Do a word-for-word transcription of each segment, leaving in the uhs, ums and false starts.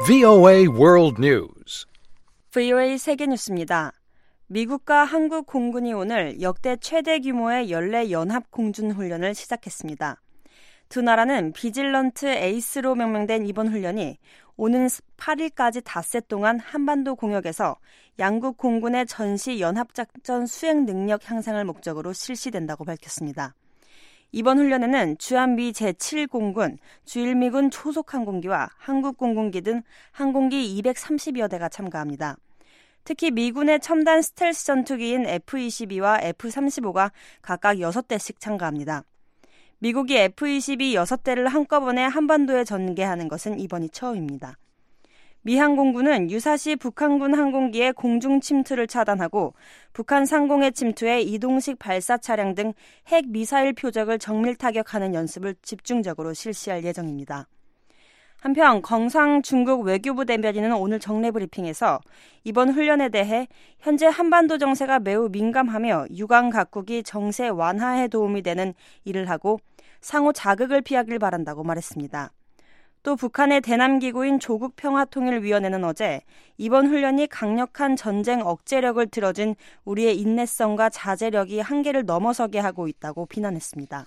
브이오에이 World News. 브이오에이 세계뉴스입니다. 미국과 한국 공군이 오늘 역대 최대 규모의 연례 연합 공준 훈련을 시작했습니다. 두 나라는 비질런트 에이스로 명명된 이번 훈련이 오는 팔 일까지 닷새 동안 한반도 공역에서 양국 공군의 전시 연합작전 수행 능력 향상을 목적으로 실시된다고 밝혔습니다. 이번 훈련에는 주한미 제칠 공군, 주일미군 초속항공기와 한국 공군기 등 항공기 이백삼십여 대가 참가합니다. 특히 미군의 첨단 스텔스 전투기인 에프 이십이와 에프 삼십오가 각각 여섯 대씩 참가합니다. 미국이 에프 이십이 여섯 대를 한꺼번에 한반도에 전개하는 것은 이번이 처음입니다. 미 항공군은 유사시 북한군 항공기의 공중 침투를 차단하고 북한 상공에 침투해 이동식 발사 차량 등 핵 미사일 표적을 정밀 타격하는 연습을 집중적으로 실시할 예정입니다. 한편 경상 중국 외교부 대변인은 오늘 정례 브리핑에서 이번 훈련에 대해 현재 한반도 정세가 매우 민감하며 유관 각국이 정세 완화에 도움이 되는 일을 하고 상호 자극을 피하길 바란다고 말했습니다. 또 북한의 대남기구인 조국평화통일위원회는 어제 이번 훈련이 강력한 전쟁 억제력을 들어준 우리의 인내성과 자제력이 한계를 넘어서게 하고 있다고 비난했습니다.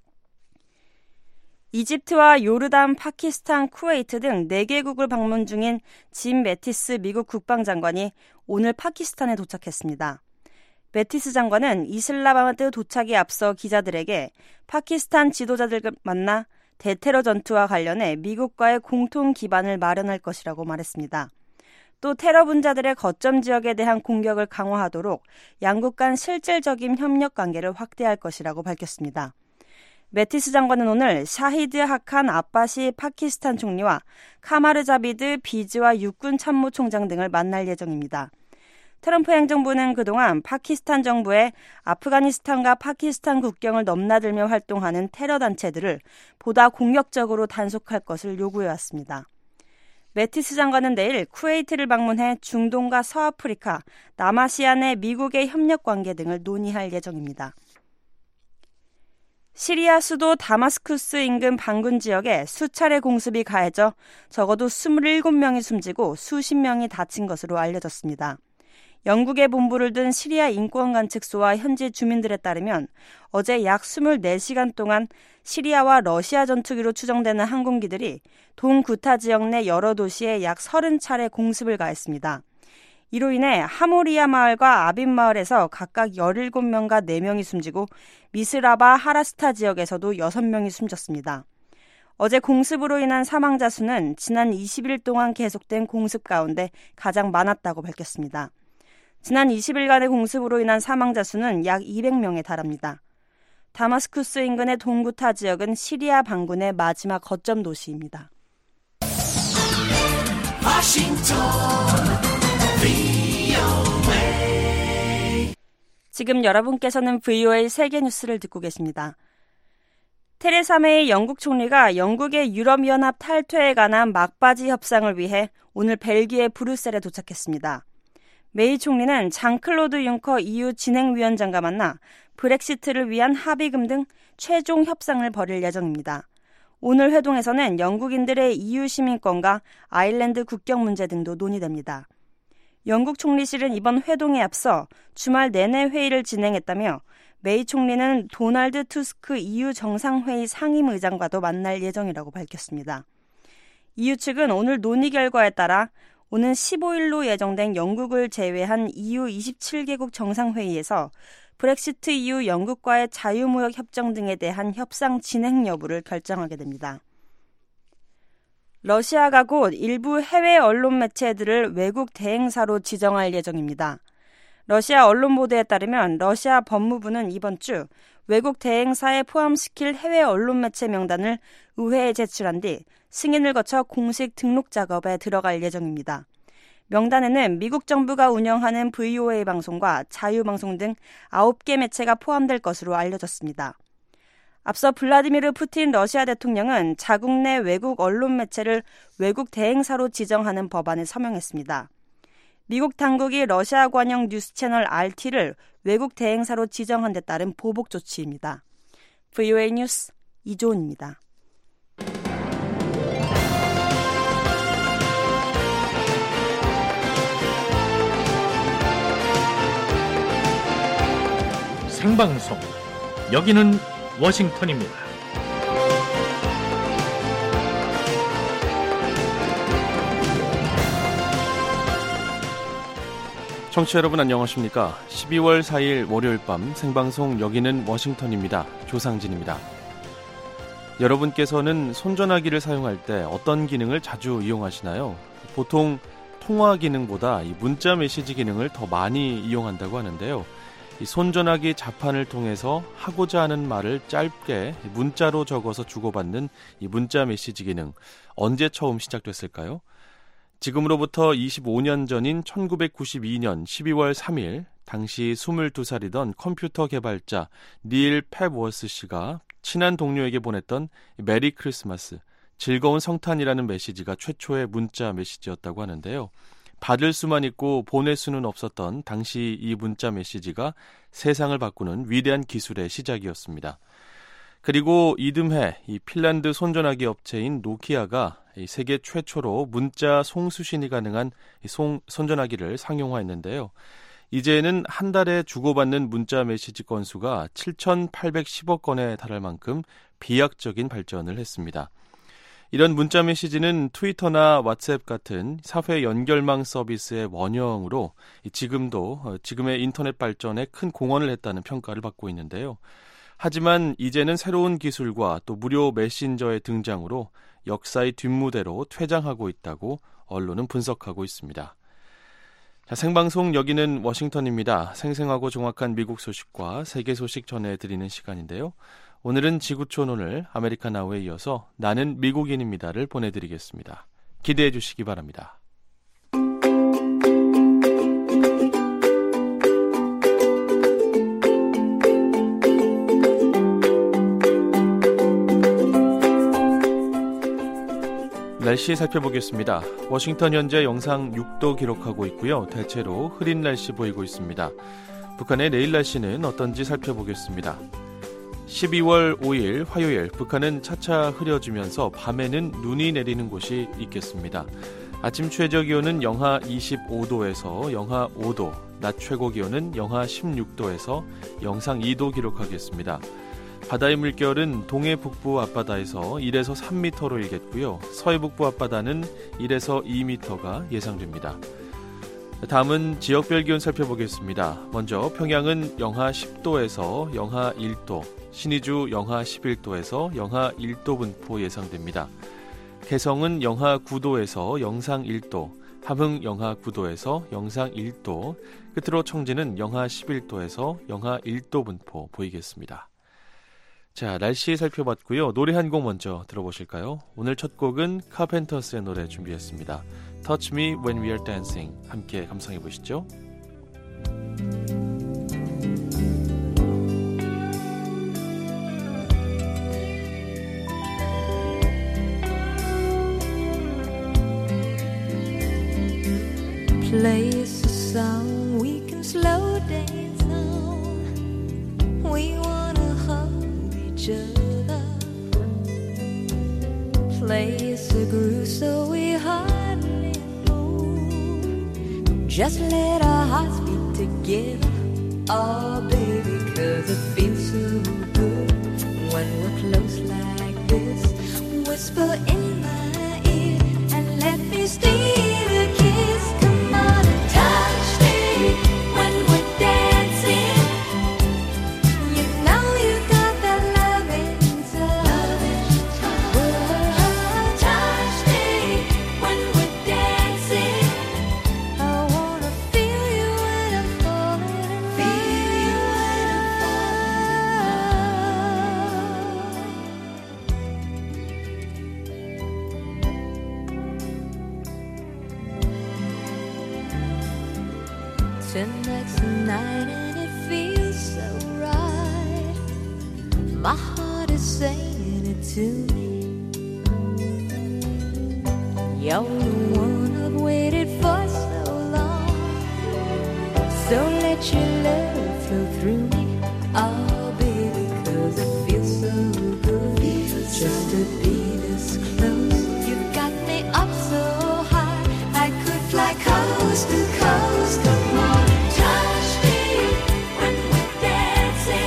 이집트와 요르단, 파키스탄, 쿠웨이트 등 네 개국을 방문 중인 짐 매티스 미국 국방장관이 오늘 파키스탄에 도착했습니다. 매티스 장관은 이슬라마바드 도착에 앞서 기자들에게 파키스탄 지도자들과 만나 대테러 전투와 관련해 미국과의 공통 기반을 마련할 것이라고 말했습니다. 또 테러 분자들의 거점 지역에 대한 공격을 강화하도록 양국 간 실질적인 협력 관계를 확대할 것이라고 밝혔습니다. 매티스 장관은 오늘 샤히드 하칸 아바시 파키스탄 총리와 카마르 자비드 비즈와 육군 참모총장 등을 만날 예정입니다. 트럼프 행정부는 그동안 파키스탄 정부에 아프가니스탄과 파키스탄 국경을 넘나들며 활동하는 테러 단체들을 보다 공격적으로 단속할 것을 요구해왔습니다. 매티스 장관은 내일 쿠웨이트를 방문해 중동과 서아프리카, 남아시아 내 미국의 협력 관계 등을 논의할 예정입니다. 시리아 수도 다마스쿠스 인근 반군 지역에 수차례 공습이 가해져 적어도 스물일곱 명이 숨지고 수십 명이 다친 것으로 알려졌습니다. 영국의 본부를 둔 시리아 인권관측소와 현지 주민들에 따르면 어제 약 이십사 시간 동안 시리아와 러시아 전투기로 추정되는 항공기들이 동구타 지역 내 여러 도시에 약 서른 차례 공습을 가했습니다. 이로 인해 하모리아 마을과 아빈 마을에서 각각 열일곱 명과 네 명이 숨지고 미스라바 하라스타 지역에서도 여섯 명이 숨졌습니다. 어제 공습으로 인한 사망자 수는 지난 이십 일 동안 계속된 공습 가운데 가장 많았다고 밝혔습니다. 지난 이십 일간의 공습으로 인한 사망자 수는 약 이백 명에 달합니다. 다마스쿠스 인근의 동구타 지역은 시리아 반군의 마지막 거점 도시입니다. 워싱턴, 브이오에이. 지금 여러분께서는 브이오에이 세계뉴스를 듣고 계십니다. 테레사 메이 영국 총리가 영국의 유럽연합 탈퇴에 관한 막바지 협상을 위해 오늘 벨기에 브뤼셀에 도착했습니다. 메이 총리는 장클로드 융커 이유 진행위원장과 만나 브렉시트를 위한 합의금 등 최종 협상을 벌일 예정입니다. 오늘 회동에서는 영국인들의 이유 시민권과 아일랜드 국경 문제 등도 논의됩니다. 영국 총리실은 이번 회동에 앞서 주말 내내 회의를 진행했다며 메이 총리는 도널드 투스크 이유 정상회의 상임의장과도 만날 예정이라고 밝혔습니다. 이유 측은 오늘 논의 결과에 따라 오는 십오 일로 예정된 영국을 제외한 이유 이십칠 개국 정상회의에서 브렉시트 이후 영국과의 자유무역 협정 등에 대한 협상 진행 여부를 결정하게 됩니다. 러시아가 곧 일부 해외 언론 매체들을 외국 대행사로 지정할 예정입니다. 러시아 언론 보도에 따르면 러시아 법무부는 이번 주 외국 대행사에 포함시킬 해외 언론 매체 명단을 의회에 제출한 뒤 승인을 거쳐 공식 등록 작업에 들어갈 예정입니다. 명단에는 미국 정부가 운영하는 브이오에이 방송과 자유방송 등 아홉 개 매체가 포함될 것으로 알려졌습니다. 앞서 블라디미르 푸틴 러시아 대통령은 자국 내 외국 언론 매체를 외국 대행사로 지정하는 법안을 서명했습니다. 미국 당국이 러시아 관영 뉴스 채널 알티를 외국 대행사로 지정한 데 따른 보복 조치입니다. 브이오에이 뉴스 이조은입니다. 생방송. 여기는 워싱턴입니다. 청취자 여러분 안녕하십니까? 십이월 사일 월요일 밤 생방송 여기는 워싱턴입니다. 조상진입니다. 여러분께서는 손전화기를 사용할 때 어떤 기능을 자주 이용하시나요? 보통 통화 기능보다 이 문자 메시지 기능을 더 많이 이용한다고 하는데요. 이 손전화기 자판을 통해서 하고자 하는 말을 짧게 문자로 적어서 주고받는 이 문자 메시지 기능, 언제 처음 시작됐을까요? 지금으로부터 이십오 년 전인 천구백구십이 년 십이월 삼일, 당시 스물두 살이던 컴퓨터 개발자 닐 팹워스 씨가 친한 동료에게 보냈던 메리 크리스마스, 즐거운 성탄이라는 메시지가 최초의 문자 메시지였다고 하는데요. 받을 수만 있고 보낼 수는 없었던 당시 이 문자 메시지가 세상을 바꾸는 위대한 기술의 시작이었습니다. 그리고 이듬해 이 핀란드 손전화기 업체인 노키아가 이 세계 최초로 문자 송수신이 가능한 이 송, 손전화기를 상용화했는데요. 이제는 한 달에 주고받는 문자 메시지 건수가 칠천팔백십억 건에 달할 만큼 비약적인 발전을 했습니다. 이런 문자 메시지는 트위터나 왓츠앱 같은 사회 연결망 서비스의 원형으로 지금도 지금의 인터넷 발전에 큰 공헌을 했다는 평가를 받고 있는데요. 하지만 이제는 새로운 기술과 또 무료 메신저의 등장으로 역사의 뒷무대로 퇴장하고 있다고 언론은 분석하고 있습니다. 자, 생방송 여기는 워싱턴입니다. 생생하고 정확한 미국 소식과 세계 소식 전해드리는 시간인데요. 오늘은 지구촌 오늘 아메리카 나우에 이어서 나는 미국인입니다를 보내드리겠습니다. 기대해 주시기 바랍니다. 날씨 살펴보겠습니다. 워싱턴 현재 영상 육 도 기록하고 있고요. 대체로 흐린 날씨 보이고 있습니다. 북한의 내일 날씨는 어떤지 살펴보겠습니다. 십이월 오일 화요일, 북한은 차차 흐려지면서 밤에는 눈이 내리는 곳이 있겠습니다. 아침 최저 기온은 영하 이십오 도에서 영하 오 도, 낮 최고 기온은 영하 십육 도에서 영상 이 도 기록하겠습니다. 바다의 물결은 동해 북부 앞바다에서 일에서 삼 미터로 일겠고요. 서해 북부 앞바다는 일에서 이 미터가 예상됩니다. 다음은 지역별 기온 살펴보겠습니다. 먼저 평양은 영하 십 도에서 영하 일 도, 신의주 영하 십일 도에서 영하 일 도 분포 예상됩니다. 개성은 영하 구 도에서 영상 일 도, 함흥 영하 구 도에서 영상 일 도, 끝으로 청진은 영하 십일 도에서 영하 일 도 분포 보이겠습니다. 자, 날씨 살펴봤고요. 노래 한 곡 먼저 들어보실까요? 오늘 첫 곡은 카펜터스의 노래 준비했습니다. Touch Me When We Are Dancing. 함께 감상해 보시죠. Play us a song we can slow dance on. We wanna hug each other. Play us a groove so we hardly move. Just let our hearts beat together. Oh baby, 'cause it feels so good when we're close like this. Whisper in my ear and let me steal a kiss. Come on and touch me when we're dancing. You know you got that loving touch. Oh, touch me when we're dancing. I wanna feel you when I'm falling. Feel you when I'm Tonight's the night and it feels so right. My heart is saying it to me. You're the one I've waited for so long. So let your love flow through me. Oh baby, 'cause it feels so good. Just to be this close. You've got me up so high. I could fly coast to coast. Come on, touch me when we're dancing.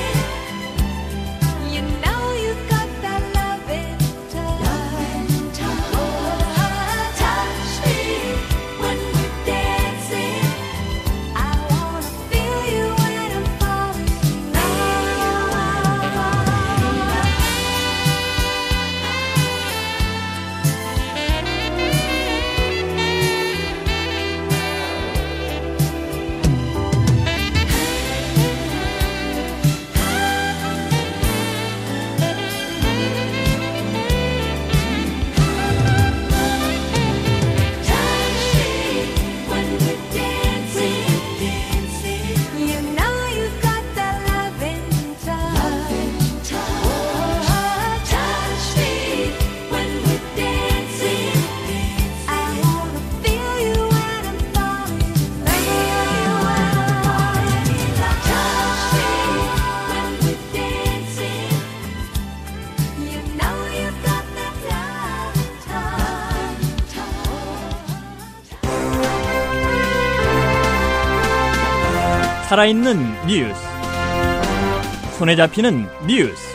살아있는 뉴스, 손에 잡히는 뉴스,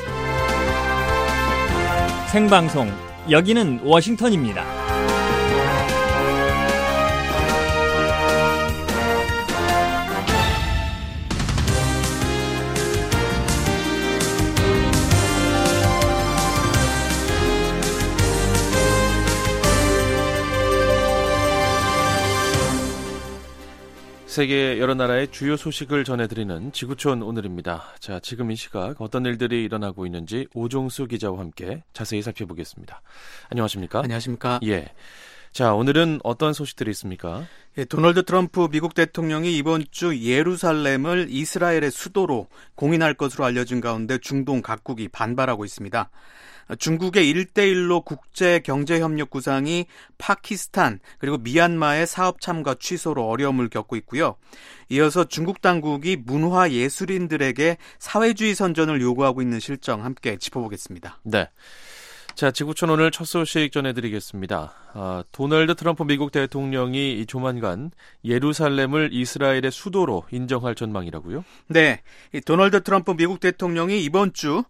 생방송, 여기는 워싱턴입니다. 세계 여러 나라의 주요 소식을 전해드리는 지구촌 오늘입니다. 자, 지금 이 시각 어떤 일들이 일어나고 있는지 오종수 기자와 함께 자세히 살펴보겠습니다. 안녕하십니까? 안녕하십니까? 예. 자, 오늘은 어떤 소식들이 있습니까? 예, 도널드 트럼프 미국 대통령이 이번 주 예루살렘을 이스라엘의 수도로 공인할 것으로 알려진 가운데 중동 각국이 반발하고 있습니다. 중국의 일대일로 국제경제협력 구상이 파키스탄 그리고 미얀마의 사업 참가 취소로 어려움을 겪고 있고요. 이어서 중국 당국이 문화예술인들에게 사회주의 선전을 요구하고 있는 실정 함께 짚어보겠습니다. 네. 자, 지구촌 오늘 첫 소식 전해드리겠습니다. 아, 도널드 트럼프 미국 대통령이 조만간 예루살렘을 이스라엘의 수도로 인정할 전망이라고요? 네, 이 도널드 트럼프 미국 대통령이 이번 주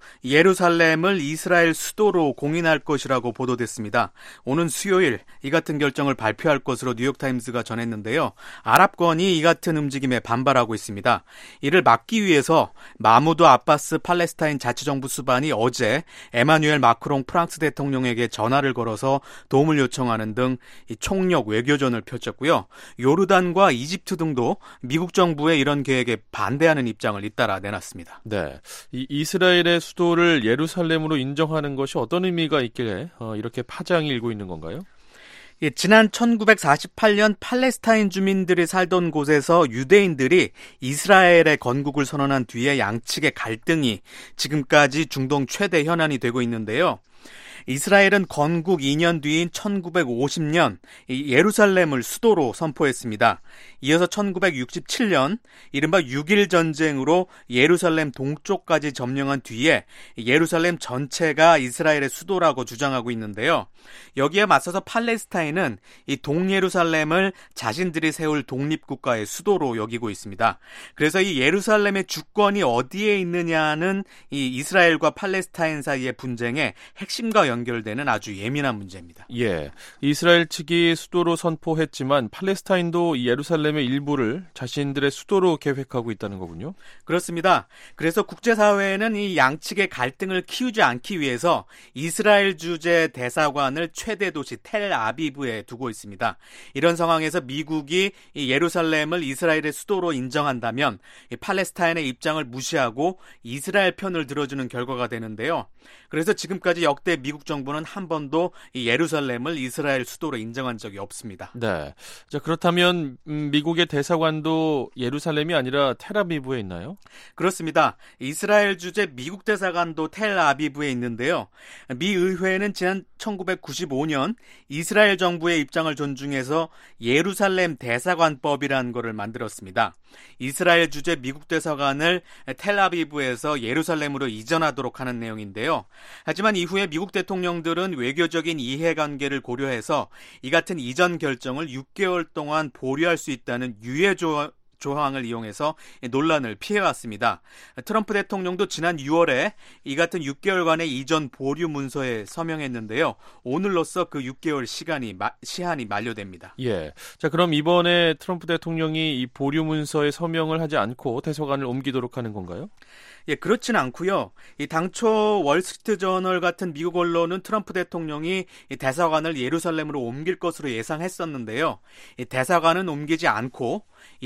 예루살렘을 이스라엘 수도로 공인할 것이라고 보도됐습니다. 오는 수요일 이 같은 결정을 발표할 것으로 뉴욕타임스가 전했는데요. 아랍권이 이 같은 움직임에 반발하고 있습니다. 이를 막기 위해서 마무드 아바스 팔레스타인 자치정부 수반이 어제 에마뉴엘 마크롱 프랑스 대통령에게 전화를 걸어서 도움을 요청하는 등 이 총력 외교전을 펼쳤고요. 요르단과 이집트 등도 미국 정부의 이런 계획에 반대하는 입장을 잇따라 내놨습니다. 네, 이 이스라엘의 수도를 예루살렘으로 인정하는 것이 어떤 의미가 있길래 어, 이렇게 파장이 일고 있는 건가요? 예, 지난 천구백사십팔 년 팔레스타인 주민들이 살던 곳에서 유대인들이 이스라엘의 건국을 선언한 뒤에 양측의 갈등이 지금까지 중동 최대 현안이 되고 있는데요. 이스라엘은 건국 이 년 뒤인 천구백오십 년 예루살렘을 수도로 선포했습니다. 이어서 천구백육십칠 년 이른바 육일 전쟁으로 예루살렘 동쪽까지 점령한 뒤에 예루살렘 전체가 이스라엘의 수도라고 주장하고 있는데요. 여기에 맞서서 팔레스타인은 이 동예루살렘을 자신들이 세울 독립국가의 수도로 여기고 있습니다. 그래서 이 예루살렘의 주권이 어디에 있느냐는 이 이스라엘과 팔레스타인 사이의 분쟁의 핵심과 연결되는 아주 예민한 문제입니다. 예, 이스라엘 측이 수도로 선포했지만 팔레스타인도 이 예루살렘의 일부를 자신들의 수도로 계획하고 있다는 거군요. 그렇습니다. 그래서 국제사회는 이 양측의 갈등을 키우지 않기 위해서 이스라엘 주재 대사관을 최대 도시 텔아비브에 두고 있습니다. 이런 상황에서 미국이 이 예루살렘을 이스라엘의 수도로 인정한다면 이 팔레스타인의 입장을 무시하고 이스라엘 편을 들어주는 결과가 되는데요. 그래서 지금까지 역대 미국 정부는 한 번도 이 예루살렘을 이스라엘 수도로 인정한 적이 없습니다. 네. 자, 그렇다면 음, 미국의 대사관도 예루살렘이 아니라 텔아비브에 있나요? 그렇습니다. 이스라엘 주재 미국 대사관도 텔아비브에 있는데요. 미 의회는 지난 천구백구십오 년 이스라엘 정부의 입장을 존중해서 예루살렘 대사관법이라는 것을 만들었습니다. 이스라엘 주재 미국 대사관을 텔아비브에서 예루살렘으로 이전하도록 하는 내용인데요. 하지만 이후에 미국 대통령들은 외교적인 이해관계를 고려해서 이 같은 이전 결정을 육 개월 동안 보류할 수 있다는 유예조 조항을 이용해서 논란을 피해왔습니다. 트럼프 대통령도 지난 유월에 이 같은 육 개월간의 이전 보류 문서에 서명했는데요. 오늘로써 그 육 개월 시간이 시한이 만료됩니다. 예. 자, 그럼 이번에 트럼프 대통령이 이 보류 문서에 서명을 하지 않고 대사관을 옮기도록 하는 건가요? 예, 그렇지는 않고요. 이 당초 월스트리트저널 같은 미국 언론은 트럼프 대통령이 이 대사관을 예루살렘으로 옮길 것으로 예상했었는데요. 이 대사관은 옮기지 않고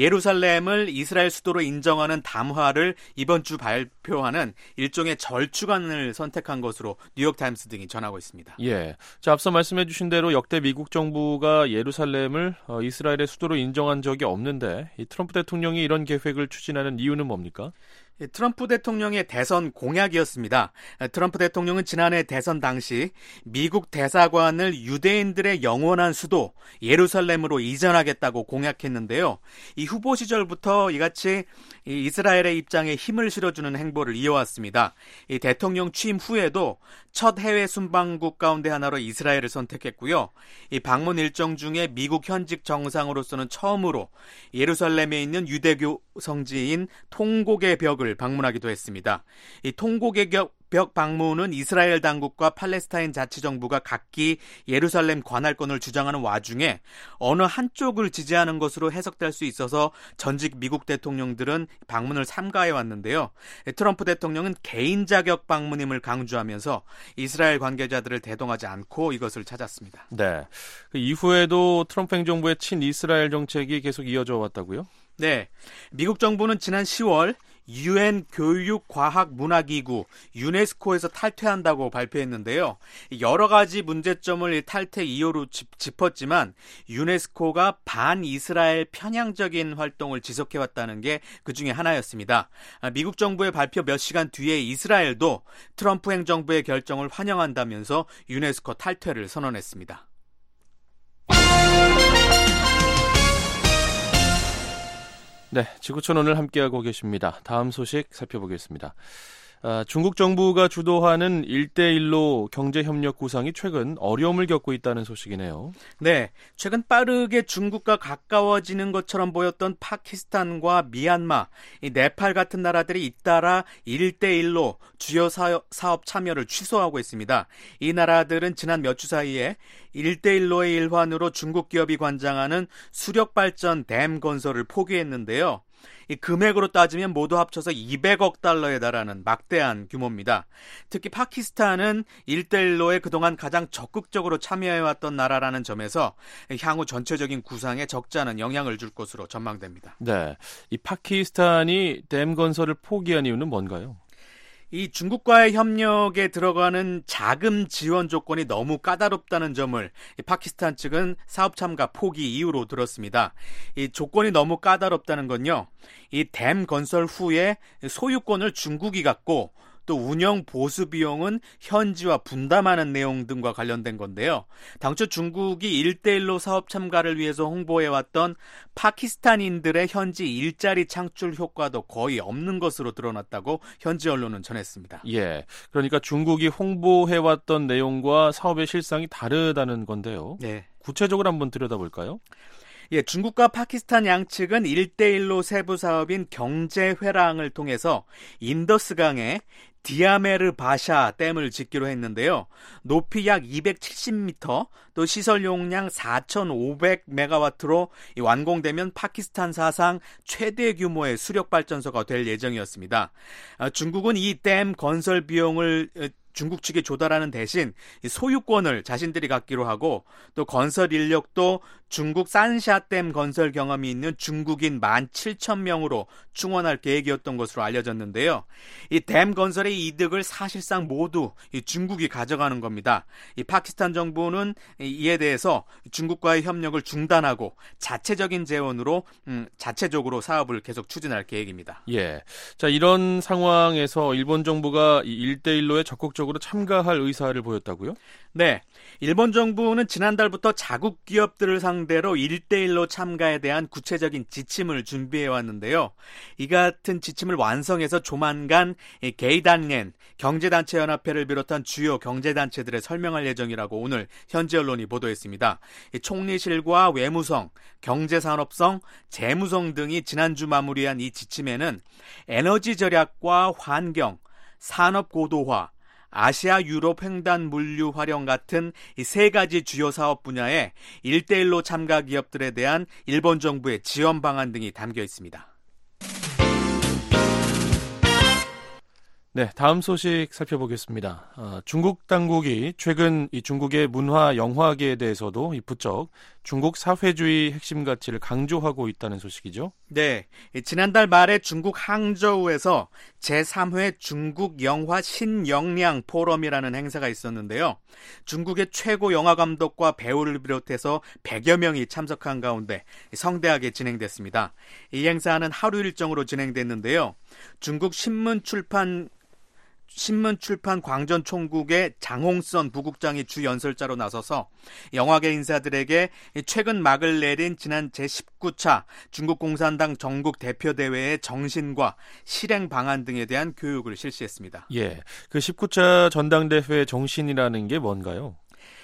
예루살렘을 이스라엘 수도로 인정하는 담화를 이번 주 발표하는 일종의 절충안을 선택한 것으로 뉴욕타임스 등이 전하고 있습니다. 예. 자, 앞서 말씀해 주신 대로 역대 미국 정부가 예루살렘을 어, 이스라엘의 수도로 인정한 적이 없는데 이 트럼프 대통령이 이런 계획을 추진하는 이유는 뭡니까? 트럼프 대통령의 대선 공약이었습니다. 트럼프 대통령은 지난해 대선 당시 미국 대사관을 유대인들의 영원한 수도 예루살렘으로 이전하겠다고 공약했는데요. 이 후보 시절부터 이같이 이스라엘의 입장에 힘을 실어주는 행보를 이어왔습니다. 이 대통령 취임 후에도 첫 해외 순방국 가운데 하나로 이스라엘을 선택했고요. 이 방문 일정 중에 미국 현직 정상으로서는 처음으로 예루살렘에 있는 유대교 성지인 통곡의 벽을 방문하기도 했습니다. 이 통곡의 벽 방문은 이스라엘 당국과 팔레스타인 자치정부가 각기 예루살렘 관할권을 주장하는 와중에 어느 한쪽을 지지하는 것으로 해석될 수 있어서 전직 미국 대통령들은 방문을 삼가해 왔는데요. 트럼프 대통령은 개인 자격 방문임을 강조하면서 이스라엘 관계자들을 대동하지 않고 이것을 찾았습니다. 네. 그 이후에도 트럼프 행정부의 친이스라엘 정책이 계속 이어져 왔다고요? 네. 미국 정부는 지난 시월 유엔 교육과학문화기구 유네스코에서 탈퇴한다고 발표했는데요. 여러 가지 문제점을 탈퇴 이유로 짚었지만 유네스코가 반이스라엘 편향적인 활동을 지속해왔다는 게 그중에 하나였습니다. 미국 정부의 발표 몇 시간 뒤에 이스라엘도 트럼프 행정부의 결정을 환영한다면서 유네스코 탈퇴를 선언했습니다. 네, 지구촌 오늘 함께하고 계십니다. 다음 소식 살펴보겠습니다. 아, 중국 정부가 주도하는 일대일로 경제협력 구상이 최근 어려움을 겪고 있다는 소식이네요. 네, 최근 빠르게 중국과 가까워지는 것처럼 보였던 파키스탄과 미얀마, 이 네팔 같은 나라들이 잇따라 일대일로 주요 사업, 사업 참여를 취소하고 있습니다. 이 나라들은 지난 몇 주 사이에 일대일로의 일환으로 중국 기업이 관장하는 수력발전 댐 건설을 포기했는데요. 이 금액으로 따지면 모두 합쳐서 이백억 달러에 달하는 막대한 규모입니다. 특히 파키스탄은 일대일로에 그동안 가장 적극적으로 참여해왔던 나라라는 점에서 향후 전체적인 구상에 적지 않은 영향을 줄 것으로 전망됩니다. 네, 이 파키스탄이 댐 건설을 포기한 이유는 뭔가요? 이 중국과의 협력에 들어가는 자금 지원 조건이 너무 까다롭다는 점을 파키스탄 측은 사업 참가 포기 이유로 들었습니다. 이 조건이 너무 까다롭다는 건요, 이 댐 건설 후에 소유권을 중국이 갖고 또 운영 보수 비용은 현지와 분담하는 내용 등과 관련된 건데요. 당초 중국이 일대일로 사업 참가를 위해서 홍보해왔던 파키스탄인들의 현지 일자리 창출 효과도 거의 없는 것으로 드러났다고 현지 언론은 전했습니다. 예, 그러니까 중국이 홍보해왔던 내용과 사업의 실상이 다르다는 건데요. 네. 구체적으로 한번 들여다볼까요? 예, 중국과 파키스탄 양측은 일대일로 세부 사업인 경제회랑을 통해서 인더스강에 디아메르 바샤 댐을 짓기로 했는데요. 높이 약 이백칠십 미터, 또 시설 용량 사천오백 메가와트로 완공되면 파키스탄 사상 최대 규모의 수력 발전소가 될 예정이었습니다. 중국은 이 댐 건설 비용을 중국 측에 조달하는 대신 소유권을 자신들이 갖기로 하고, 또 건설 인력도 중국 산샤댐 건설 경험이 있는 중국인 만 칠천 명으로 충원할 계획이었던 것으로 알려졌는데요. 이 댐 건설의 이득을 사실상 모두 중국이 가져가는 겁니다. 이 파키스탄 정부는 이에 대해서 중국과의 협력을 중단하고 자체적인 재원으로 음, 자체적으로 사업을 계속 추진할 계획입니다. 예, 자, 이런 상황에서 일본 정부가 이 일대일로에 적극적으로 참가할 의사를 보였다고요? 네, 일본 정부는 지난달부터 자국 기업들을 상대로 일대일로 참가에 대한 구체적인 지침을 준비해왔는데요. 이 같은 지침을 완성해서 조만간 게이단렌 경제단체연합회를 비롯한 주요 경제단체들에 설명할 예정이라고 오늘 현지 언론이 보도했습니다. 총리실과 외무성, 경제산업성, 재무성 등이 지난주 마무리한 이 지침에는 에너지 절약과 환경, 산업 고도화, 아시아 유럽 횡단 물류 활용 같은 이 세 가지 주요 사업 분야에 일대일로 참가 기업들에 대한 일본 정부의 지원 방안 등이 담겨 있습니다. 네, 다음 소식 살펴보겠습니다. 어, 중국 당국이 최근 이 중국의 문화 영화계에 대해서도 이 부쩍 중국 사회주의 핵심 가치를 강조하고 있다는 소식이죠. 네, 지난달 말에 중국 항저우에서 제삼 회 중국 영화 신영량 포럼이라는 행사가 있었는데요. 중국의 최고 영화 감독과 배우를 비롯해서 백여 명이 참석한 가운데 성대하게 진행됐습니다. 이 행사는 하루 일정으로 진행됐는데요. 중국 신문 출판 신문 출판 광전 총국의 장홍선 부국장이 주 연설자로 나서서 영화계 인사들에게 최근 막을 내린 지난 제십구 차 중국 공산당 전국 대표대회의 정신과 실행 방안 등에 대한 교육을 실시했습니다. 예, 그 십구 차 전당대회 정신이라는 게 뭔가요?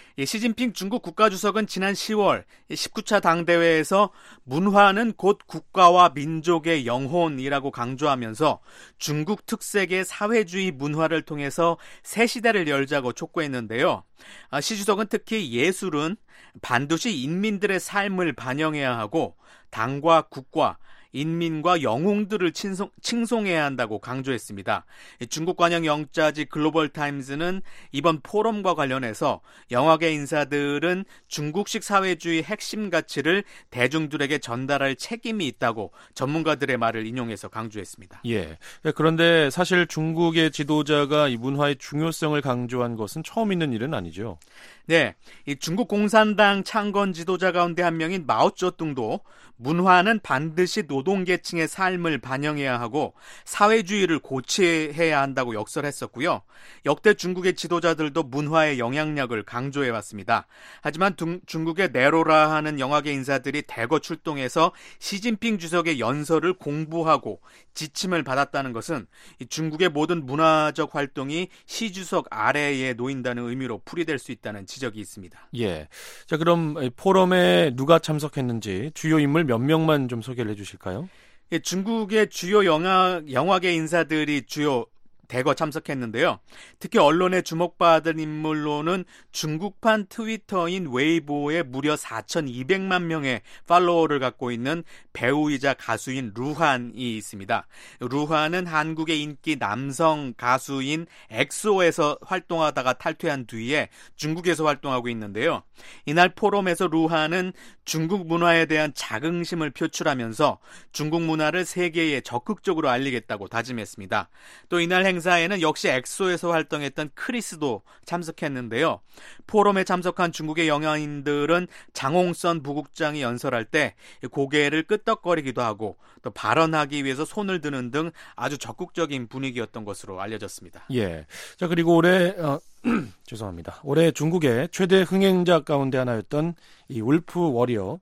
시진핑 중국 국가주석은 지난 시월 십구 차 당대회에서 문화는 곧 국가와 민족의 영혼이라고 강조하면서 중국 특색의 사회주의 문화를 통해서 새 시대를 열자고 촉구했는데요. 시 주석은 특히 예술은 반드시 인민들의 삶을 반영해야 하고 당과 국가, 인민과 영웅들을 칭송, 칭송해야 한다고 강조했습니다. 중국 관영 영자지 글로벌타임즈는 이번 포럼과 관련해서 영화계 인사들은 중국식 사회주의 핵심 가치를 대중들에게 전달할 책임이 있다고 전문가들의 말을 인용해서 강조했습니다. 예. 그런데 사실 중국의 지도자가 이 문화의 중요성을 강조한 것은 처음 있는 일은 아니죠. 네, 이 중국 공산당 창건 지도자 가운데 한 명인 마오쩌둥도 문화는 반드시 노동계층의 삶을 반영해야 하고 사회주의를 고취해야 한다고 역설했었고요. 역대 중국의 지도자들도 문화의 영향력을 강조해왔습니다. 하지만 중, 중국의 네로라 하는 영화계 인사들이 대거 출동해서 시진핑 주석의 연설을 공부하고 지침을 받았다는 것은 중국의 모든 문화적 활동이 시 주석 아래에 놓인다는 의미로 풀이될 수 있다는 지적이 있습니다. 예. 자, 그럼 포럼에 누가 참석했는지 주요 인물 몇 명만 좀 소개를 해주실까요? 예, 중국의 주요 영화, 영화계 인사들이 주요 대거 참석했는데요. 특히 언론에 주목받은 인물로는 중국판 트위터인 웨이보에 무려 사천이백만 명의 팔로워를 갖고 있는 배우이자 가수인 루한이 있습니다. 루한은 한국의 인기 남성 가수인 엑소에서 활동하다가 탈퇴한 뒤에 중국에서 활동하고 있는데요. 이날 포럼에서 루한은 중국 문화에 대한 자긍심을 표출하면서 중국 문화를 세계에 적극적으로 알리겠다고 다짐했습니다. 또 이날 행사에는 역시 엑소에서 활동했던 크리스도 참석했는데요. 포럼에 참석한 중국의 영화인들은 장홍선 부국장이 연설할 때 고개를 끄덕거리기도 하고 또 발언하기 위해서 손을 드는 등 아주 적극적인 분위기였던 것으로 알려졌습니다. 예. 자, 그리고 올해 어, 죄송합니다. 올해 중국의 최대 흥행작 가운데 하나였던 이 울프 워리어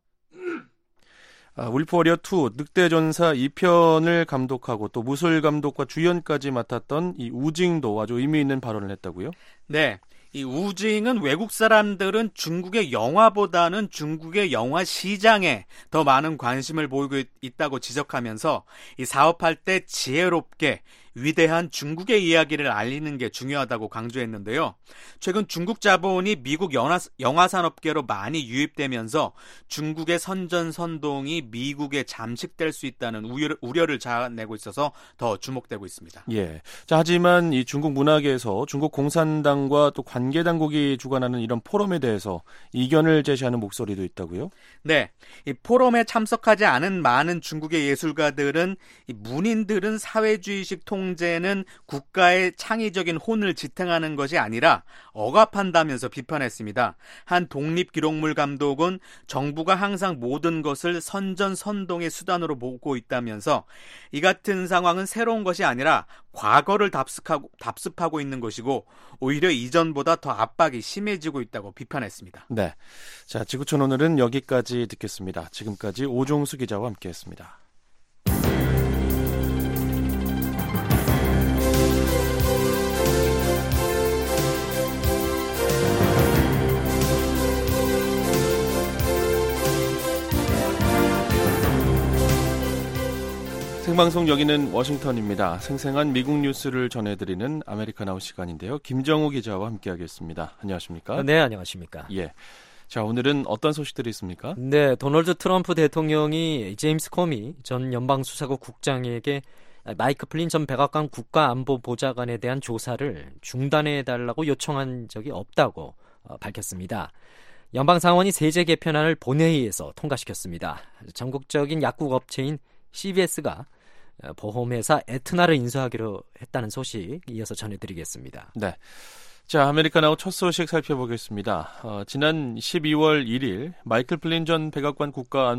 아, 울프 워리어 투 늑대전사 이 편을 감독하고 또 무술 감독과 주연까지 맡았던 이 우징도 아주 의미 있는 발언을 했다고요? 네. 이 우징은 외국 사람들은 중국의 영화보다는 중국의 영화 시장에 더 많은 관심을 보이고 있다고 지적하면서 이 사업할 때 지혜롭게 위대한 중국의 이야기를 알리는 게 중요하다고 강조했는데요. 최근 중국 자본이 미국 영화, 영화산업계로 많이 유입되면서 중국의 선전선동이 미국에 잠식될 수 있다는 우려, 우려를 자아내고 있어서 더 주목되고 있습니다. 예. 자, 하지만 이 중국 문화계에서 중국 공산당과 또 관계 당국이 주관하는 이런 포럼에 대해서 이견을 제시하는 목소리도 있다고요? 네. 이 포럼에 참석하지 않은 많은 중국의 예술가들은 이 문인들은 사회주의식 통 통제는 국가의 창의적인 혼을 지탱하는 것이 아니라 억압한다면서 비판했습니다. 한 독립기록물 감독은 정부가 항상 모든 것을 선전선동의 수단으로 보고 있다면서 이 같은 상황은 새로운 것이 아니라 과거를 답습하고, 답습하고 있는 것이고 오히려 이전보다 더 압박이 심해지고 있다고 비판했습니다. 네, 자, 지구촌 오늘은 여기까지 듣겠습니다. 지금까지 오종수 기자와 함께했습니다. 생방송 여기는 워싱턴입니다. 생생한 미국 뉴스를 전해드리는 아메리카나우 시간인데요. 김정우 기자와 함께하겠습니다. 안녕하십니까? 네, 안녕하십니까? 예. 자, 오늘은 어떤 소식들이 있습니까? 네, 도널드 트럼프 대통령이 제임스 코미 전 연방수사국 국장에게 마이크 플린 전 백악관 국가안보보좌관에 대한 조사를 중단해달라고 요청한 적이 없다고 밝혔습니다. 연방 상원이 세제 개편안을 본회의에서 통과시켰습니다. 전국적인 약국 업체인 씨비에스가 보험회사 에트나를 인수하기로 했다는 소식 이어서 전해드리겠습니다. 네. 자, 아메리카나우 첫 소식 살펴보겠습니다. 어, 지난 십이월 일일 마이클 플린 전 백악관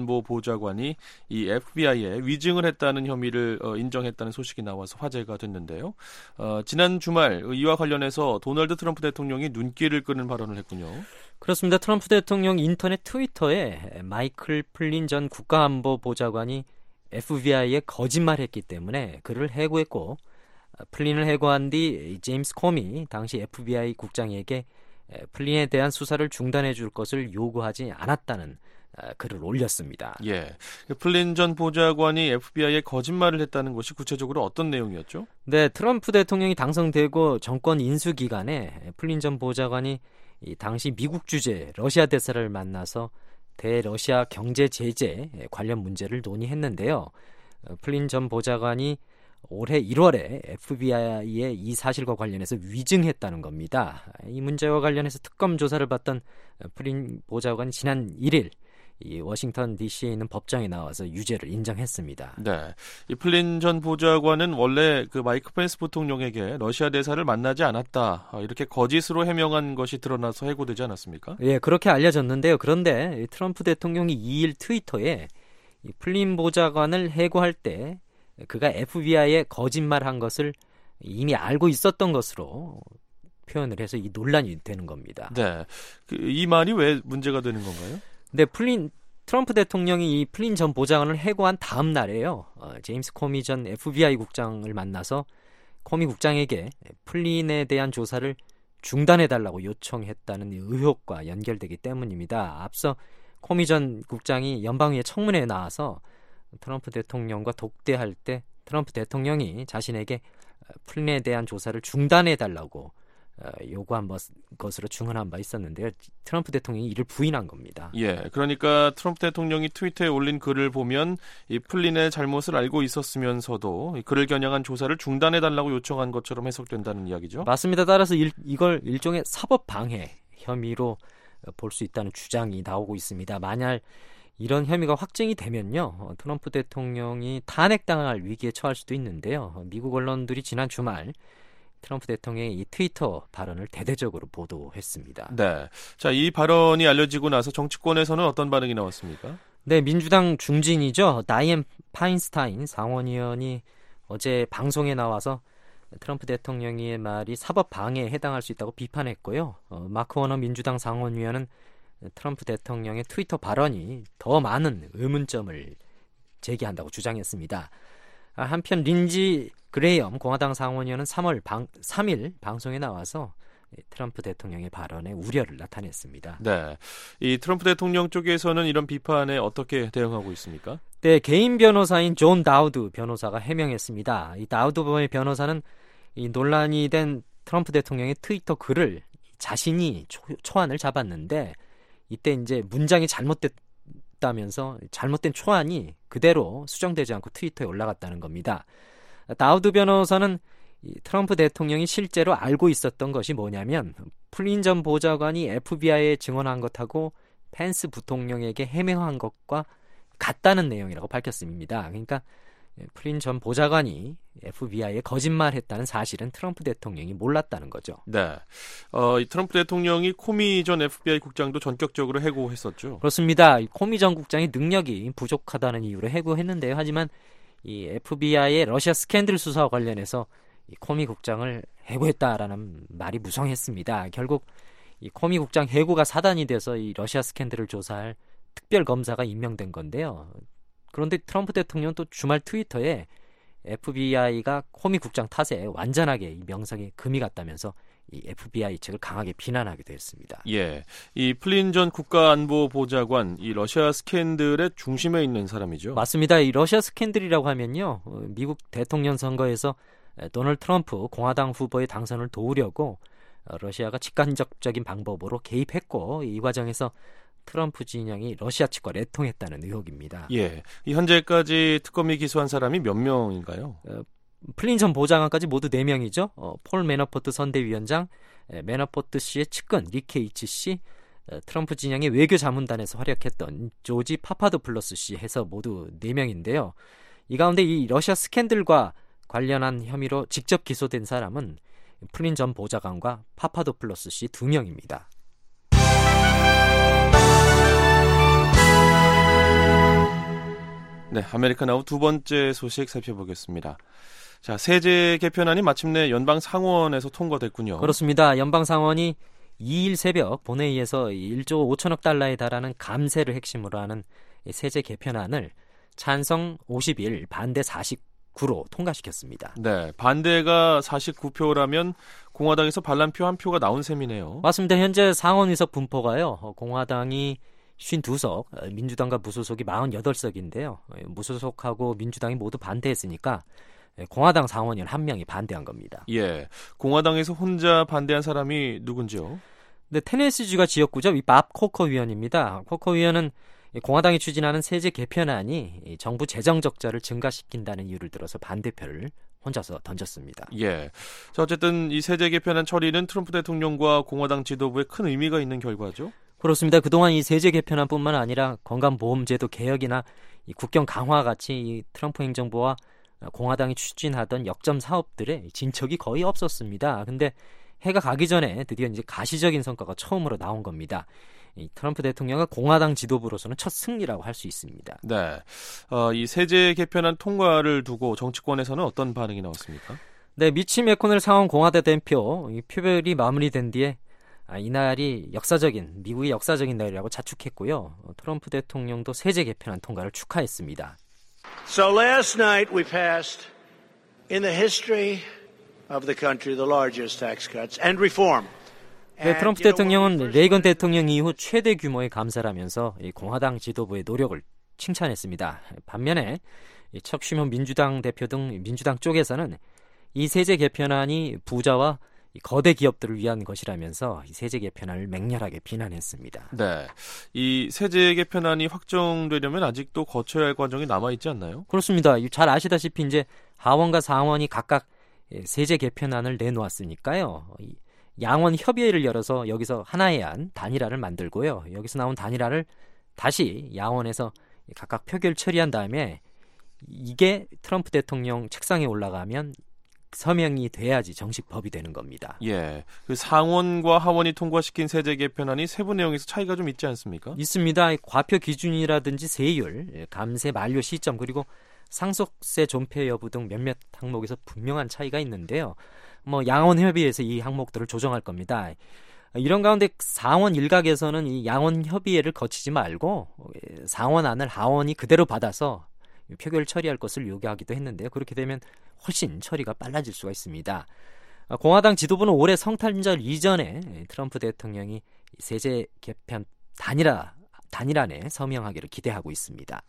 국가안보보좌관이 이 에프비아이에 위증을 했다는 혐의를 어, 인정했다는 소식이 나와서 화제가 됐는데요. 어, 지난 주말 이와 관련해서 도널드 트럼프 대통령이 눈길을 끄는 발언을 했군요. 그렇습니다. 트럼프 대통령 인터넷 트위터에 마이클 플린 전 국가안보보좌관이 에프비아이에 거짓말했기 때문에 그를 해고했고, 플린을 해고한 뒤 제임스 코미 당시 에프비아이 국장에게 플린에 대한 수사를 중단해 줄 것을 요구하지 않았다는 글을 올렸습니다. 예, 플린 전 보좌관이 에프비아이에 거짓말을 했다는 것이 구체적으로 어떤 내용이었죠? 네, 트럼프 대통령이 당선되고 정권 인수 기간에 플린 전 보좌관이 이 당시 미국 주재 러시아 대사를 만나서 대러시아 경제 제재 관련 문제를 논의했는데요. 플린 전 보좌관이 올해 일월에 에프비아이의 이 사실과 관련해서 위증했다는 겁니다. 이 문제와 관련해서 특검 조사를 받던 플린 보좌관이 지난 일일 이 워싱턴 디씨에 있는 법정에 나와서 유죄를 인정했습니다. 네, 이 플린 전 보좌관은 원래 그 마이크 펜스 부통령에게 러시아 대사를 만나지 않았다, 이렇게 거짓으로 해명한 것이 드러나서 해고되지 않았습니까? 예, 그렇게 알려졌는데요. 그런데 트럼프 대통령이 이일 트위터에 이 플린 보좌관을 해고할 때 그가 에프비아이에 거짓말한 것을 이미 알고 있었던 것으로 표현을 해서 이 논란이 되는 겁니다. 네, 그, 이 말이 왜 문제가 되는 건가요? 네, 플린 트럼프 대통령이 이 플린 전 보좌관을 해고한 다음 날에요. 어, 제임스 코미 전 에프비아이 국장을 만나서 코미 국장에게 플린에 대한 조사를 중단해달라고 요청했다는 의혹과 연결되기 때문입니다. 앞서 코미 전 국장이 연방의회 청문회에 나와서 트럼프 대통령과 독대할 때 트럼프 대통령이 자신에게 플린에 대한 조사를 중단해달라고 요구한 것으로 증언한 바 있었는데요. 트럼프 대통령이 이를 부인한 겁니다. 예, 그러니까 트럼프 대통령이 트위터에 올린 글을 보면 이 플린의 잘못을 알고 있었으면서도 그를 겨냥한 조사를 중단해달라고 요청한 것처럼 해석된다는 이야기죠? 맞습니다. 따라서 일, 이걸 일종의 사법 방해 혐의로 볼 수 있다는 주장이 나오고 있습니다. 만약 이런 혐의가 확정이 되면요, 트럼프 대통령이 탄핵당할 위기에 처할 수도 있는데요. 미국 언론들이 지난 주말 트럼프 대통령의 이 트위터 발언을 대대적으로 보도했습니다. 네, 자, 이 발언이 알려지고 나서 정치권에서는 어떤 반응이 나왔습니까? 네, 민주당 중진이죠. 다이앤 파인스타인 상원의원이 어제 방송에 나와서 트럼프 대통령의 말이 사법 방해에 해당할 수 있다고 비판했고요. 어, 마크 워너 민주당 상원의원은 트럼프 대통령의 트위터 발언이 더 많은 의문점을 제기한다고 주장했습니다. 한편 린지 그레이엄 공화당 상원의원은 삼월 방, 삼일 방송에 나와서 트럼프 대통령의 발언에 우려를 나타냈습니다. 네, 이 트럼프 대통령 쪽에서는 이런 비판에 어떻게 대응하고 있습니까? 네, 개인 변호사인 존 다우드 변호사가 해명했습니다. 이 다우드 변호사는 이 논란이 된 트럼프 대통령의 트위터 글을 자신이 초, 초안을 잡았는데 이때 이제 문장이 잘못됐다면서 잘못된 초안이 그대로 수정되지 않고 트위터에 올라갔다는 겁니다. 다우드 변호사는 이 트럼프 대통령이 실제로 알고 있었던 것이 뭐냐면 플린 전 보좌관이 에프비아이에 증언한 것하고 펜스 부통령에게 해명한 것과 같다는 내용이라고 밝혔습니다. 그러니까 플린 전 보좌관이 에프비아이에 거짓말했다는 사실은 트럼프 대통령이 몰랐다는 거죠. 네, 어, 이 트럼프 대통령이 코미 전 에프비아이 국장도 전격적으로 해고했었죠. 그렇습니다. 코미 전 국장이 능력이 부족하다는 이유로 해고했는데요. 하지만 이 에프비아이의 러시아 스캔들 수사와 관련해서 이 코미 국장을 해고했다라는 말이 무성했습니다. 결국 이 코미 국장 해고가 사단이 돼서 이 러시아 스캔들을 조사할 특별 검사가 임명된 건데요. 그런데 트럼프 대통령은 또 주말 트위터에 에프비아이가 코미 국장 탓에 완전하게 이 명성에 금이 갔다면서 이 에프비아이 측을 강하게 비난하기도 했습니다. 예, 이 플린 전 국가안보보좌관, 이 러시아 스캔들의 중심에 있는 사람이죠. 맞습니다. 이 러시아 스캔들이라고 하면요, 미국 대통령 선거에서 도널드 트럼프 공화당 후보의 당선을 도우려고 러시아가 직간접적인 방법으로 개입했고 이 과정에서 트럼프 진영이 러시아 측과 내통했다는 의혹입니다. 예, 이 현재까지 특검이 기소한 사람이 몇 명인가요? 어, 플린 전 보좌관까지 모두 네 명이죠. 어, 폴 매너포트 선대위원장, 에, 매너포트 씨의 측근 리 케이츠 씨, 트럼프 진영의 외교 자문단에서 활약했던 조지 파파도플러스 씨 해서 모두 네 명인데요. 이 가운데 이 러시아 스캔들과 관련한 혐의로 직접 기소된 사람은 플린 전 보좌관과 파파도플러스 씨 두 명입니다. 네, 아메리칸 아웃 두 번째 소식 살펴보겠습니다. 자, 세제 개편안이 마침내 연방 상원에서 통과됐군요. 그렇습니다. 연방 상원이 이 일 새벽 본회의에서 일조 오천억 달러에 달하는 감세를 핵심으로 하는 세제 개편안을 찬성 오십일, 반대 사십구로 통과시켰습니다. 네, 반대가 사십구 표라면 공화당에서 반란표 한 표가 나온 셈이네요. 맞습니다. 현재 상원 의석 분포가요. 공화당이 오십이 석, 민주당과 무소속이 사십팔 석인데요. 무소속하고 민주당이 모두 반대했으니까 공화당 상원의원 한 명이 반대한 겁니다. 예, 공화당에서 혼자 반대한 사람이 누군지요? 네, 테네시주가 지역구죠. 이 밥 코커 위원입니다. 코커 위원은 공화당이 추진하는 세제 개편안이 정부 재정 적자를 증가시킨다는 이유를 들어서 반대표를 혼자서 던졌습니다. 예, 자, 어쨌든 이 세제 개편안 처리는 트럼프 대통령과 공화당 지도부에 큰 의미가 있는 결과죠? 그렇습니다. 그동안 이 세제 개편안뿐만 아니라 건강보험제도 개혁이나 이 국경 강화 같이 이 트럼프 행정부와 공화당이 추진하던 역점 사업들의 진척이 거의 없었습니다. 근데 해가 가기 전에 드디어 이제 가시적인 성과가 처음으로 나온 겁니다. 이 트럼프 대통령과 공화당 지도부로서는 첫 승리라고 할 수 있습니다. 네, 어, 이 세제 개편안 통과를 두고 정치권에서는 어떤 반응이 나왔습니까? 네, 미치 매코넬 상원 공화당 대표 이 표결이 마무리된 뒤에 아, 이날이 역사적인 미국의 역사적인 날이라고 자축했고요. 트럼프 대통령도 세제 개편안 통과를 축하했습니다. So last night we passed, in the history of the country, the largest tax cuts and reform. 네, 트럼프 대통령은 레이건 대통령 이후 최대 규모의 감사를 하면서 이 공화당 지도부의 노력을 칭찬했습니다. 반면에 척 슈머 민주당 대표 등 민주당 쪽에서는 이 세제 개편안이 부자와 이 거대 기업들을 위한 것이라면서 이 세제 개편안을 맹렬하게 비난했습니다. 네, 이 세제 개편안이 확정되려면 아직도 거쳐야 할 과정이 남아있지 않나요? 그렇습니다. 잘 아시다시피 이제 하원과 상원이 각각 세제 개편안을 내놓았으니까요. 양원 협의회를 열어서 여기서 하나의 안, 단일화를 만들고요. 여기서 나온 단일화를 다시 양원에서 각각 표결 처리한 다음에 이게 트럼프 대통령 책상에 올라가면 서명이 돼야지 정식 법이 되는 겁니다. 예, 그 상원과 하원이 통과시킨 세제 개편안이 세부 내용에서 차이가 좀 있지 않습니까? 있습니다. 과표 기준이라든지 세율, 감세 만료 시점 그리고 상속세 존폐 여부 등 몇몇 항목에서 분명한 차이가 있는데요. 뭐 양원 협의회에서 이 항목들을 조정할 겁니다. 이런 가운데 상원 일각에서는 이 양원 협의회를 거치지 말고 상원안을 하원이 그대로 받아서 표결 처리할 것을 요구하기도 했는데요. 그렇게 되면 훨씬 처리가 빨라질 수가 있습니다. 공화당 지도부는 올해 성탄절 이전에 트럼프 대통령이 세제 개편 단일화, 단일안에 서명하기를 기대하고 있습니다.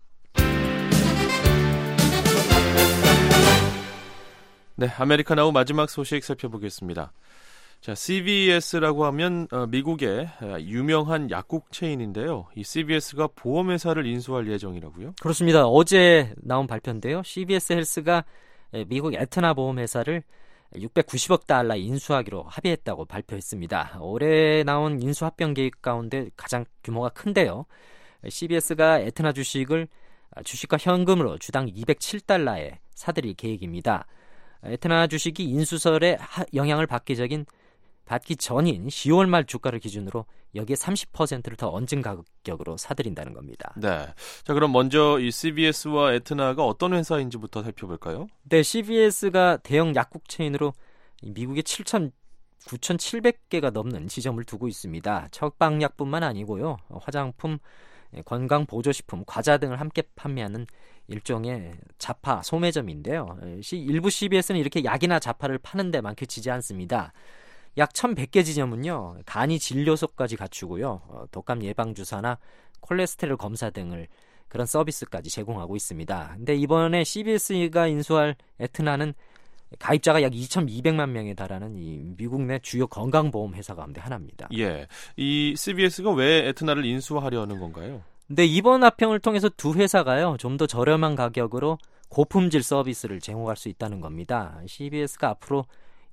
네, 아메리칸 아웃 마지막 소식 살펴보겠습니다. 자, 씨비에스라고 하면 어, 미국의 유명한 약국 체인인데요. 이 씨비에스가 보험회사를 인수할 예정이라고요? 그렇습니다. 어제 나온 발표인데요. 씨비에스 헬스가 미국 에트나 보험회사를 육백구십억 달러 인수하기로 합의했다고 발표했습니다. 올해 나온 인수 합병 계획 가운데 가장 규모가 큰데요. 씨비에스가 에트나 주식을 주식과 현금으로 주당 이백칠 달러에 사들일 계획입니다. 에트나 주식이 인수설에 영향을 받기 전인, 받기 전인 시월 말 주가를 기준으로 여기에 삼십 퍼센트를 더 얹은 가격으로 사들인다는 겁니다. 네. 자, 그럼 먼저 이 씨비에스와 에트나가 어떤 회사인지부터 살펴볼까요? 네, 씨비에스가 대형 약국 체인으로 미국에 구천칠백 개가 넘는 지점을 두고 있습니다. 처방약뿐만 아니고요. 화장품, 건강보조식품, 과자 등을 함께 판매하는 일종의 자파 소매점인데요. 일부 씨비에스는 이렇게 약이나 자파를 파는 데만 그치지 않습니다. 약 천백 개 지점은요, 간이 진료소까지 갖추고요, 독감 예방주사나 콜레스테롤 검사 등을 그런 서비스까지 제공하고 있습니다. 근데 이번에 씨비에스가 인수할 에트나는 가입자가 약 이천이백만 명에 달하는 이 미국 내 주요 건강보험 회사 가운데 하나입니다. 예, 이 씨비에스가 왜 에트나를 인수하려는 건가요? 근데 이번 합병을 통해서 두 회사가요, 좀 더 저렴한 가격으로 고품질 서비스를 제공할 수 있다는 겁니다. 씨비에스가 앞으로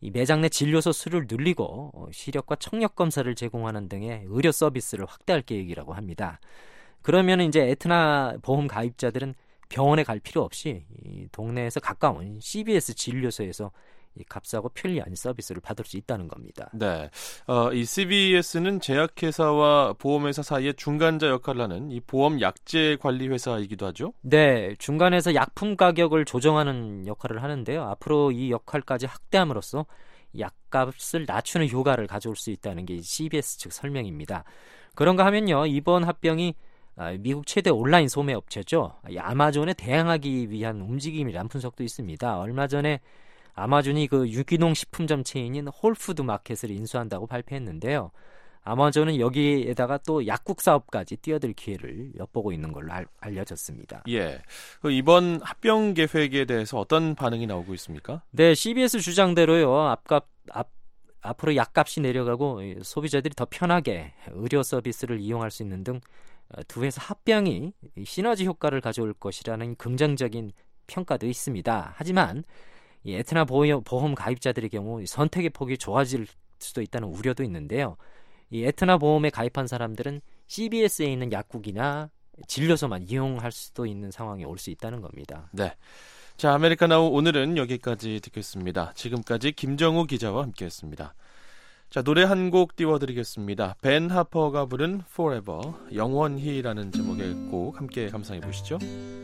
이 매장 내 진료소 수를 늘리고 어, 시력과 청력 검사를 제공하는 등의 의료 서비스를 확대할 계획이라고 합니다. 그러면 이제 에트나 보험 가입자들은 병원에 갈 필요 없이 이 동네에서 가까운 씨비에스 진료소에서 이 값싸고 편리한 서비스를 받을 수 있다는 겁니다. 네, 어, 이 씨비에스는 제약회사와 보험회사 사이의 중간자 역할을 하는 이 보험 약제 관리 회사이기도 하죠? 네, 중간에서 약품 가격을 조정하는 역할을 하는데요. 앞으로 이 역할까지 확대함으로써 약값을 낮추는 효과를 가져올 수 있다는 게 씨비에스 측 설명입니다. 그런가 하면요, 이번 합병이 미국 최대 온라인 소매 업체죠. 아마존에 대항하기 위한 움직임이라는 분석도 있습니다. 얼마 전에 아마존이 그 유기농 식품점 체인인 홀푸드 마켓을 인수한다고 발표했는데요. 아마존은 여기에다가 또 약국 사업까지 뛰어들 기회를 엿보고 있는 걸로 알, 알려졌습니다. 예, 그 이번 합병 계획에 대해서 어떤 반응이 나오고 있습니까? 네, 씨비에스 주장대로요. 앞값, 앞, 앞으로 약값이 내려가고 소비자들이 더 편하게 의료 서비스를 이용할 수 있는 등 두 회사 합병이 시너지 효과를 가져올 것이라는 긍정적인 평가도 있습니다. 하지만 이 에트나 보험 가입자들의 경우 선택의 폭이 좋아질 수도 있다는 우려도 있는데요. 이 에트나 보험에 가입한 사람들은 씨비에스에 있는 약국이나 진료소만 이용할 수도 있는 상황이 올 수 있다는 겁니다. 네, 자, 아메리카나우 오늘은 여기까지 듣겠습니다. 지금까지 김정우 기자와 함께했습니다. 자, 노래 한 곡 띄워드리겠습니다. 벤 하퍼가 부른 Forever, 영원히라는 제목의 곡 함께 감상해 보시죠.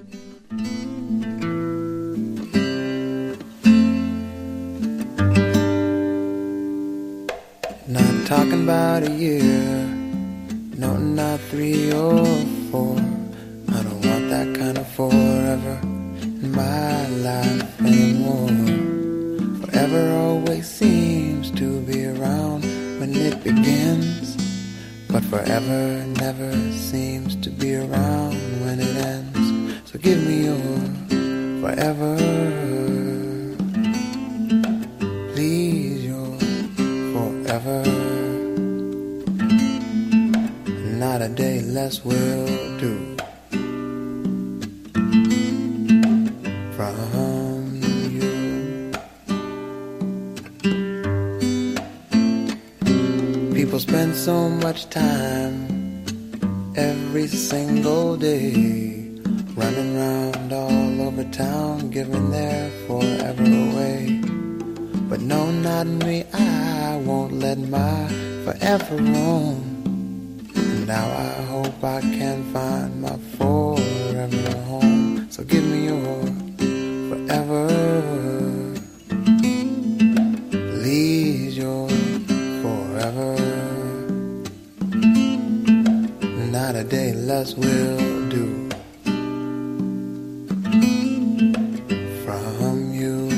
Not talking about a year, no, not three or four. I don't want that kind of forever in my life anymore. Forever always seems to be around when it begins, but forever never seems to be around when it ends. So give me your forever, please, your forever. Not a day less will do. From you, people spend so much time every single day running around all over town giving their forever away. But no, not me, I won't let my forever roam. Now I hope I can find my forever home. So give me your forever, please, your forever. Not a day less will do. From you,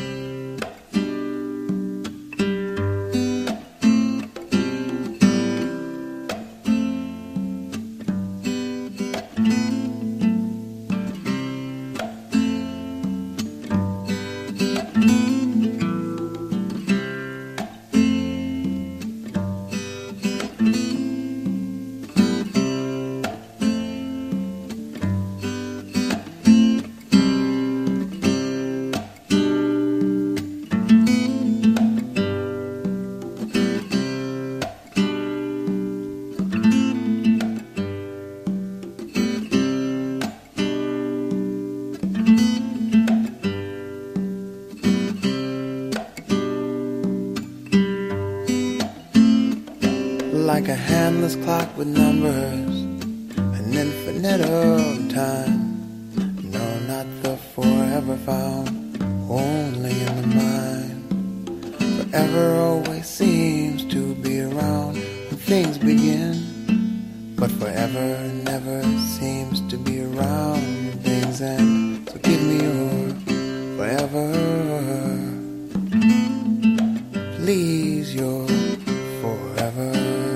like a handless clock with numbers, an infinite of time. No, not the forever found, only in the mind. Forever always seems to be around when things begin, but forever never seems to be around when things end. So give me your forever, please, your forever.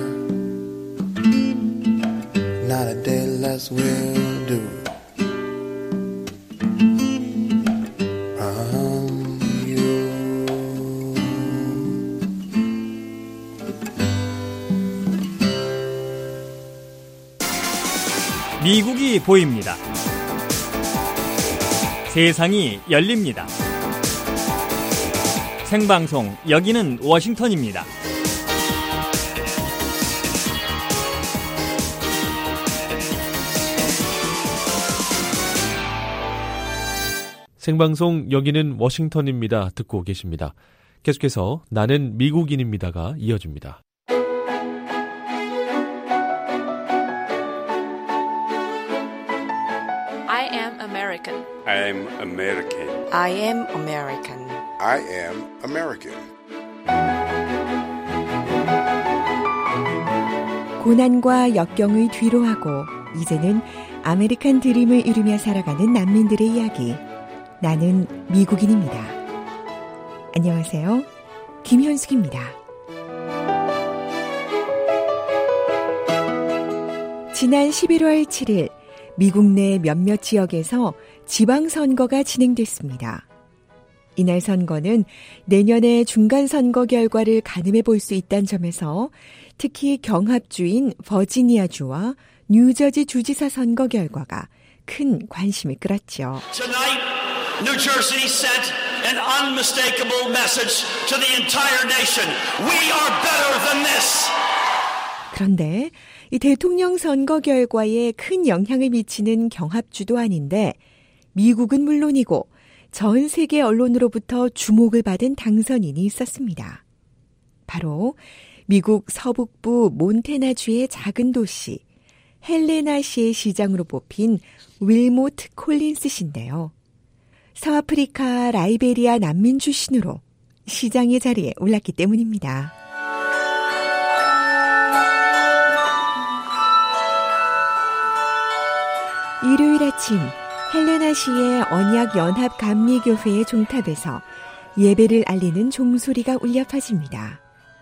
Not a day less will do. From you. 미국이 보입니다. 세상이 열립니다. 생방송 여기는 워싱턴입니다. 생방송 여기는 워싱턴입니다. 듣고 계십니다. 계속해서 나는 미국인입니다가 이어집니다. I am American. I am American. I am American. I am American. 고난과 역경을 뒤로하고 이제는 아메리칸 드림을 이루며 살아가는 난민들의 이야기. 나는 미국인입니다. 안녕하세요. 김현숙입니다. 지난 십일월 칠일 미국 내 몇몇 지역에서 지방선거가 진행됐습니다. 이날 선거는 내년의 중간선거 결과를 가늠해 볼 수 있다는 점에서 특히 경합주인 버지니아주와 뉴저지 주지사 선거 결과가 큰 관심을 끌었죠. Tonight, New Jersey sent an unmistakable message to the entire nation. We are better than this. 그런데 이 대통령 선거 결과에 큰 영향을 미치는 경합주도 아닌데 미국은 물론이고 전 세계 언론으로부터 주목을 받은 당선인이 있었습니다. 바로 미국 서북부 몬태나주의 작은 도시 헬레나시의 시장으로 뽑힌 윌모트 콜린스 씨인데요. 서아프리카 라이베리아 난민 출신으로 시장의 자리에 올랐기 때문입니다. 일요일 아침 헬레나시의 언약연합감리교회의 종탑에서 예배를 알리는 종소리가 울려 퍼집니다.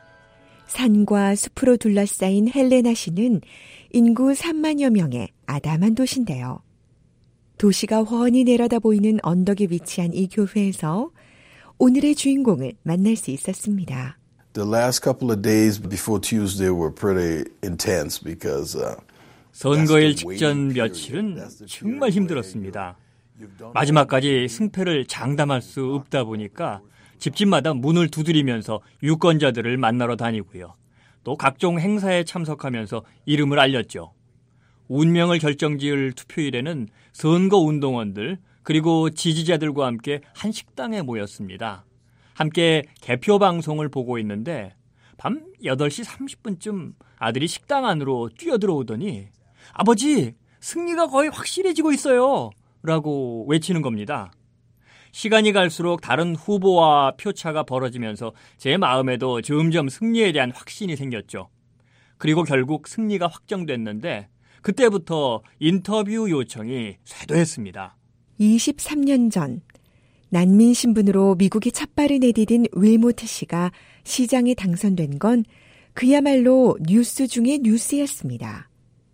산과 숲으로 둘러싸인 헬레나시는 인구 삼만여 명의 아담한 도시인데요. 도시가 훤히 내려다 보이는 언덕에 위치한 이 교회에서 오늘의 주인공을 만날 수 있었습니다. The last couple of days before Tuesday were pretty intense because uh, 선거일 직전 며칠은 정말 힘들었습니다. 마지막까지 승패를 장담할 수 없다 보니까 집집마다 문을 두드리면서 유권자들을 만나러 다니고요. 또 각종 행사에 참석하면서 이름을 알렸죠. 운명을 결정지을 투표일에는 선거운동원들 그리고 지지자들과 함께 한 식당에 모였습니다. 함께 개표 방송을 보고 있는데 밤 여덟 시 삼십 분쯤 아들이 식당 안으로 뛰어들어오더니 아버지, 승리가 거의 확실해지고 있어요 라고 외치는 겁니다. 시간이 갈수록 다른 후보와 표차가 벌어지면서 제 마음에도 점점 승리에 대한 확신이 생겼죠. 그리고 결국 승리가 확정됐는데 그때부터 인터뷰 요청이 쇄도했습니다. 이십삼 년 전 난민 신분으로 미국에 첫발을 내디딘 윌모트 씨가 시장에 당선된 건 그야말로 뉴스 중의 뉴스였습니다.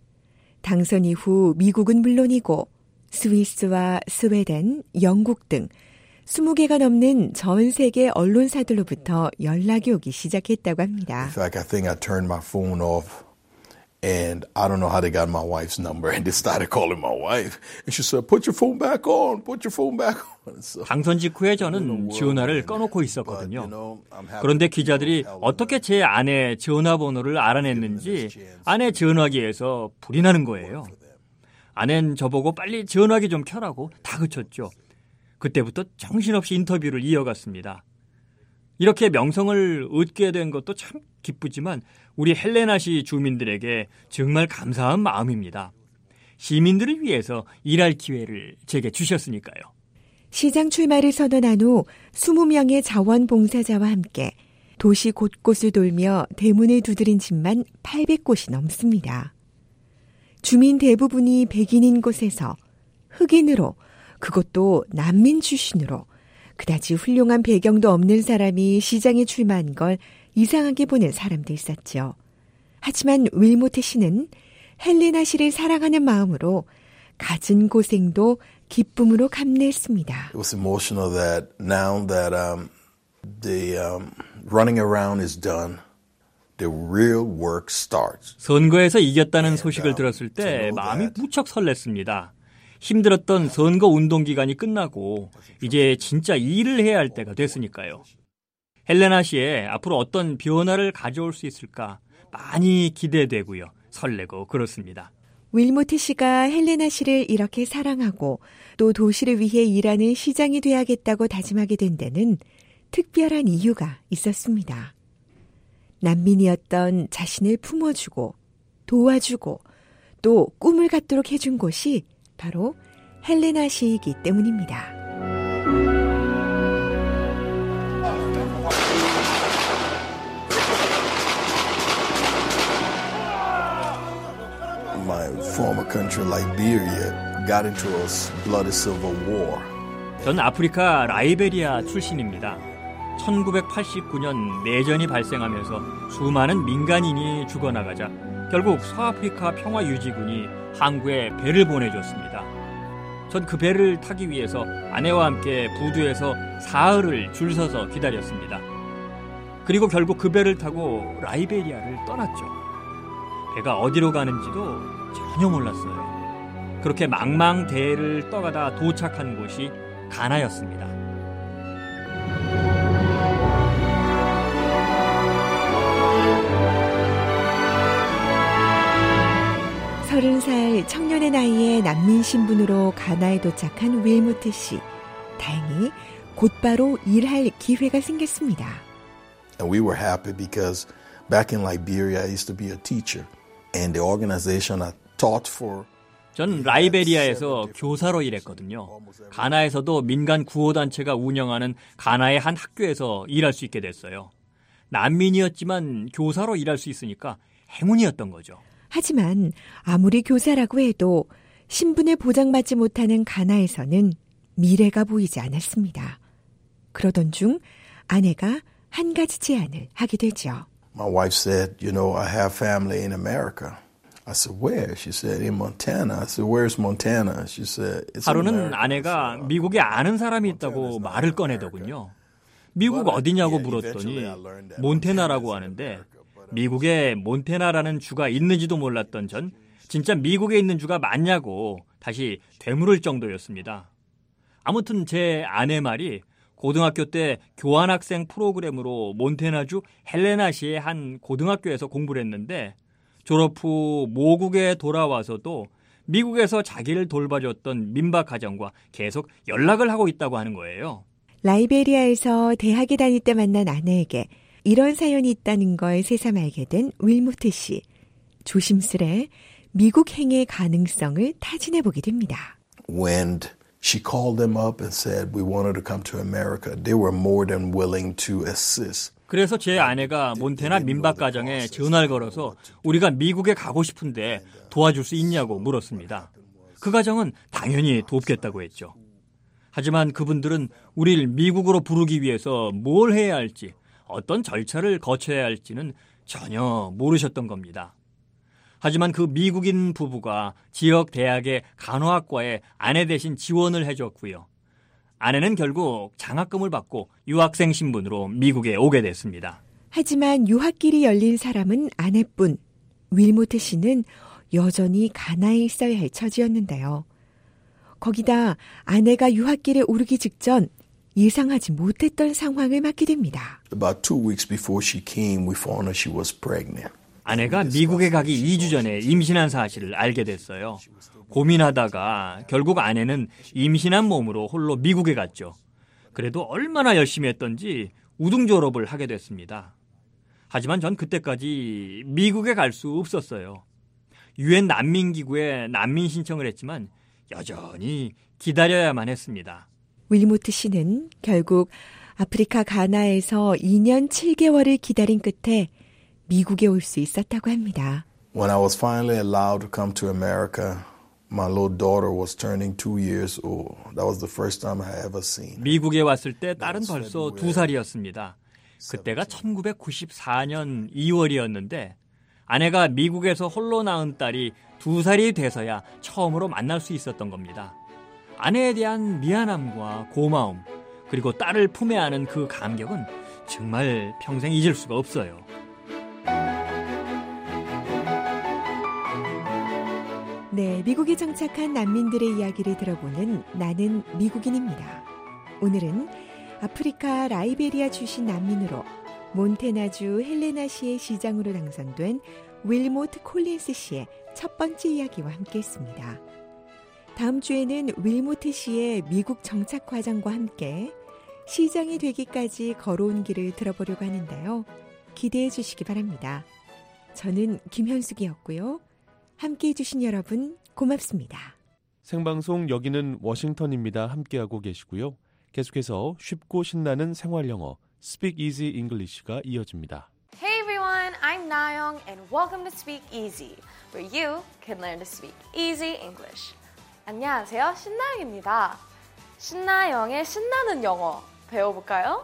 당선 이후 미국은 물론이고 스위스와 스웨덴, 영국 등 스무 개가 넘는 전 세계 언론사들로부터 연락이 오기 시작했다고 합니다. In fact, I think I turned my phone off and I don't know how they got my wife's number and they started calling my wife and she said, "Put your phone back on, put your phone back on." So, 당선 직후에 저는 전화를 꺼놓고 있었거든요. 그런데 기자들이 어떻게 제 아내 전화번호를 알아냈는지 아내 전화기에서 불이 나는 거예요. 아내는 저보고 빨리 전화기 좀 켜라고 다그쳤죠. 그때부터 정신없이 인터뷰를 이어갔습니다. 이렇게 명성을 얻게 된 것도 참 기쁘지만 우리 헬레나시 주민들에게 정말 감사한 마음입니다. 시민들을 위해서 일할 기회를 제게 주셨으니까요. 시장 출마를 선언한 후 이십 명의 자원봉사자와 함께 도시 곳곳을 돌며 대문을 두드린 집만 팔백 곳이 넘습니다. 주민 대부분이 백인인 곳에서 흑인으로 그것도 난민 출신으로 그다지 훌륭한 배경도 없는 사람이 시장에 출마한 걸 이상하게 보는 사람도 있었죠. 하지만 윌모트 씨는 헬레나 씨를 사랑하는 마음으로 갖은 고생도 기쁨으로 감내했습니다. It was emotional that now that um, the um, running around is done, the real work starts. 선거에서 이겼다는 소식을 들었을 때 마음이 무척 설렜습니다. 힘들었던 선거 운동 기간이 끝나고 이제 진짜 일을 해야 할 때가 됐으니까요. 헬레나 씨의 앞으로 어떤 변화를 가져올 수 있을까 많이 기대되고요. 설레고 그렇습니다. 윌모트 씨가 헬레나 씨를 이렇게 사랑하고 또 도시를 위해 일하는 시장이 돼야겠다고 다짐하게 된 데는 특별한 이유가 있었습니다. 난민이었던 자신을 품어주고 도와주고 또 꿈을 갖도록 해준 곳이 바로 헬레나 씨이기 때문입니다. My former country, Liberia, got into a bloody civil war. 전 아프리카 라이베리아 출신입니다. 천구백팔십구 년 내전이 발생하면서 수많은 민간인이 죽어나가자 결국 서아프리카 평화유지군이 항구에 배를 보내줬습니다. 전 그 배를 타기 위해서 아내와 함께 부두에서 사흘을 줄 서서 기다렸습니다. 그리고 결국 그 배를 타고 라이베리아를 떠났죠. 배가 어디로 가는지도 전혀 몰랐어요. 그렇게 망망대해를 떠가다 도착한 곳이 가나였습니다. 서른 살 청년의 나이에 난민 신분으로 가나에 도착한 윌모트 씨. 다행히 곧바로 일할 기회가 생겼습니다. And we were happy because back in Liberia, I used to be a teacher. And the organization I taught for. 전 라이베리아에서 교사로 일했거든요. 가나에서도 민간 구호단체가 운영하는 가나의 한 학교에서 일할 수 있게 됐어요. 난민이었지만 교사로 일할 수 있으니까 행운이었던 거죠. 하지만 아무리 교사라고 해도 신분을 보장받지 못하는 가나에서는 미래가 보이지 않았습니다. 그러던 중 아내가 한 가지 제안을 하게 되죠. My wife said, you know, I have family in America. I said, where? She said, in Montana. I said, where's Montana? She said, it's in 하루는 America. 아내가 미국에 아는 사람이 있다고 말을 꺼내더군요. 미국 어디냐고 물었더니 몬테나라고 하는데 미국에 몬테나라는 주가 있는지도 몰랐던 전 진짜 미국에 있는 주가 맞냐고 다시 되물을 정도였습니다. 아무튼 제 아내 말이 고등학교 때 교환학생 프로그램으로 몬테나주 헬레나시의 한 고등학교에서 공부를 했는데 졸업 후 모국에 돌아와서도 미국에서 자기를 돌봐줬던 민박 가정과 계속 연락을 하고 있다고 하는 거예요. 라이베리아에서 대학에 다닐 때 만난 아내에게 이런 사연이 있다는 걸 새삼 알게 된 윌모트 씨. 조심스레 미국행의 가능성을 타진해보게 됩니다. When she called them up and said we wanted to come to America, they were more than willing to assist. 그래서 제 아내가 몬테나 민박 가정에 전화를 걸어서 우리가 미국에 가고 싶은데 도와줄 수 있냐고 물었습니다. 그 가정은 당연히 돕겠다고 했죠. 하지만 그분들은 우리를 미국으로 부르기 위해서 뭘 해야 할지, 어떤 절차를 거쳐야 할지는 전혀 모르셨던 겁니다. 하지만 그 미국인 부부가 지역 대학의 간호학과에 아내 대신 지원을 해줬고요. 아내는 결국 장학금을 받고 유학생 신분으로 미국에 오게 됐습니다. 하지만 유학길이 열린 사람은 아내뿐. 윌모트 씨는 여전히 가나에 있어야 할 처지였는데요. 거기다 아내가 유학길에 오르기 직전 예상하지 못했던 상황을 맞게 됩니다. About two weeks before she came, we found out she was pregnant. 아내가 미국에 가기 이 주 전에 임신한 사실을 알게 됐어요. 고민하다가 결국 아내는 임신한 몸으로 홀로 미국에 갔죠. 그래도 얼마나 열심히 했던지 우등 졸업을 하게 됐습니다. 하지만 전 그때까지 미국에 갈 수 없었어요. 유엔 난민기구에 난민 신청을 했지만 여전히 기다려야만 했습니다. 윌모트 씨는 결국 아프리카 가나에서 이 년 칠 개월을 기다린 끝에 미국에 올 수 있었다고 합니다. When I was finally allowed to come to America, my little daughter was turning two years old. That was the first time I ever seen. 미국에 왔을 때 딸은 벌써 두 살이었습니다. 그때가 천구백구십사 년 이월이었는데 아내가 미국에서 홀로 낳은 딸이 두 살이 돼서야 처음으로 만날 수 있었던 겁니다. 아내에 대한 미안함과 고마움, 그리고 딸을 품에 안은 그 감격은 정말 평생 잊을 수가 없어요. 네, 미국에 정착한 난민들의 이야기를 들어보는 나는 미국인입니다. 오늘은 아프리카 라이베리아 출신 난민으로 몬테나주 헬레나시의 시장으로 당선된 윌모트 콜린스 씨의 첫 번째 이야기와 함께했습니다. 다음 주에는 윌모트 씨의 미국 정착 과정과 함께 시장이 되기까지 걸어온 길을 들어보려고 하는데요. 기대해 주시기 바랍니다. 저는 김현숙이었고요. 함께해 주신 여러분 고맙습니다. 생방송 여기는 워싱턴입니다. 함께하고 계시고요. 계속해서 쉽고 신나는 생활영어 Speak Easy English가 이어집니다. Hey everyone, I'm Nayoung and welcome to Speak Easy, where you can learn to speak easy English. 안녕하세요, 신나영입니다. 신나영의 신나는 영어 배워볼까요?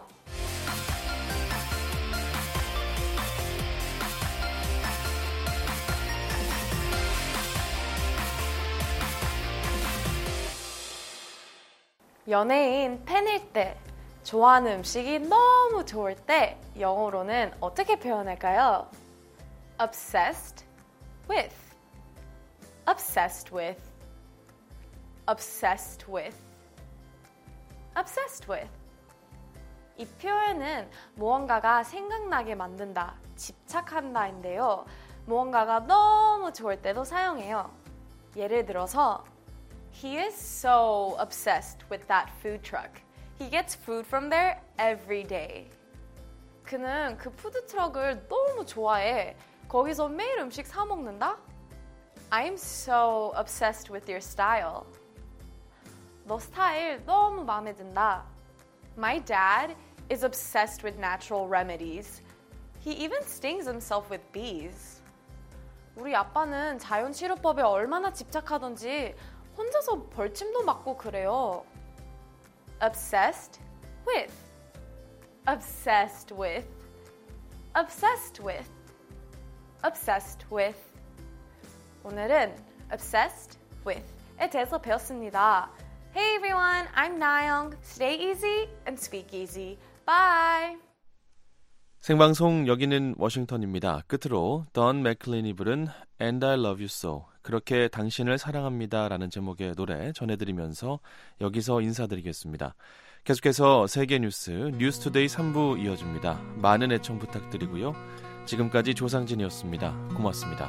연예인 팬일 때, 좋아하는 음식이 너무 좋을 때 영어로는 어떻게 표현할까요? Obsessed with, obsessed with, obsessed with, obsessed with. 이 표현은 무언가가 생각나게 만든다, 집착한다인데요. 무언가가 너무 좋을 때도 사용해요. 예를 들어서 He is so obsessed with that food truck. He gets food from there every day. 그는 그 푸드트럭을 너무 좋아해. 거기서 매일 음식 사 먹는다? I'm so obsessed with your style. 너 스타일 너무 마음에 든다. My dad is obsessed with natural remedies. He even stings himself with bees. 우리 아빠는 자연치료법에 얼마나 집착하던지 혼자서 벌침도 맞고 그래요. Obsessed with, obsessed with, obsessed with, obsessed with. 오늘은 obsessed with에 대해서 배웠습니다. Hey everyone, I'm Nayoung. Stay easy and speak easy. Bye! 생방송 여기는 워싱턴입니다. 끝으로 던 맥클린이 부른 And I Love You So, 그렇게 당신을 사랑합니다 라는 제목의 노래 전해드리면서 여기서 인사드리겠습니다. 계속해서 세계 뉴스 뉴스투데이 삼 부 이어집니다. 많은 애청 부탁드리고요. 지금까지 조상진이었습니다. 고맙습니다.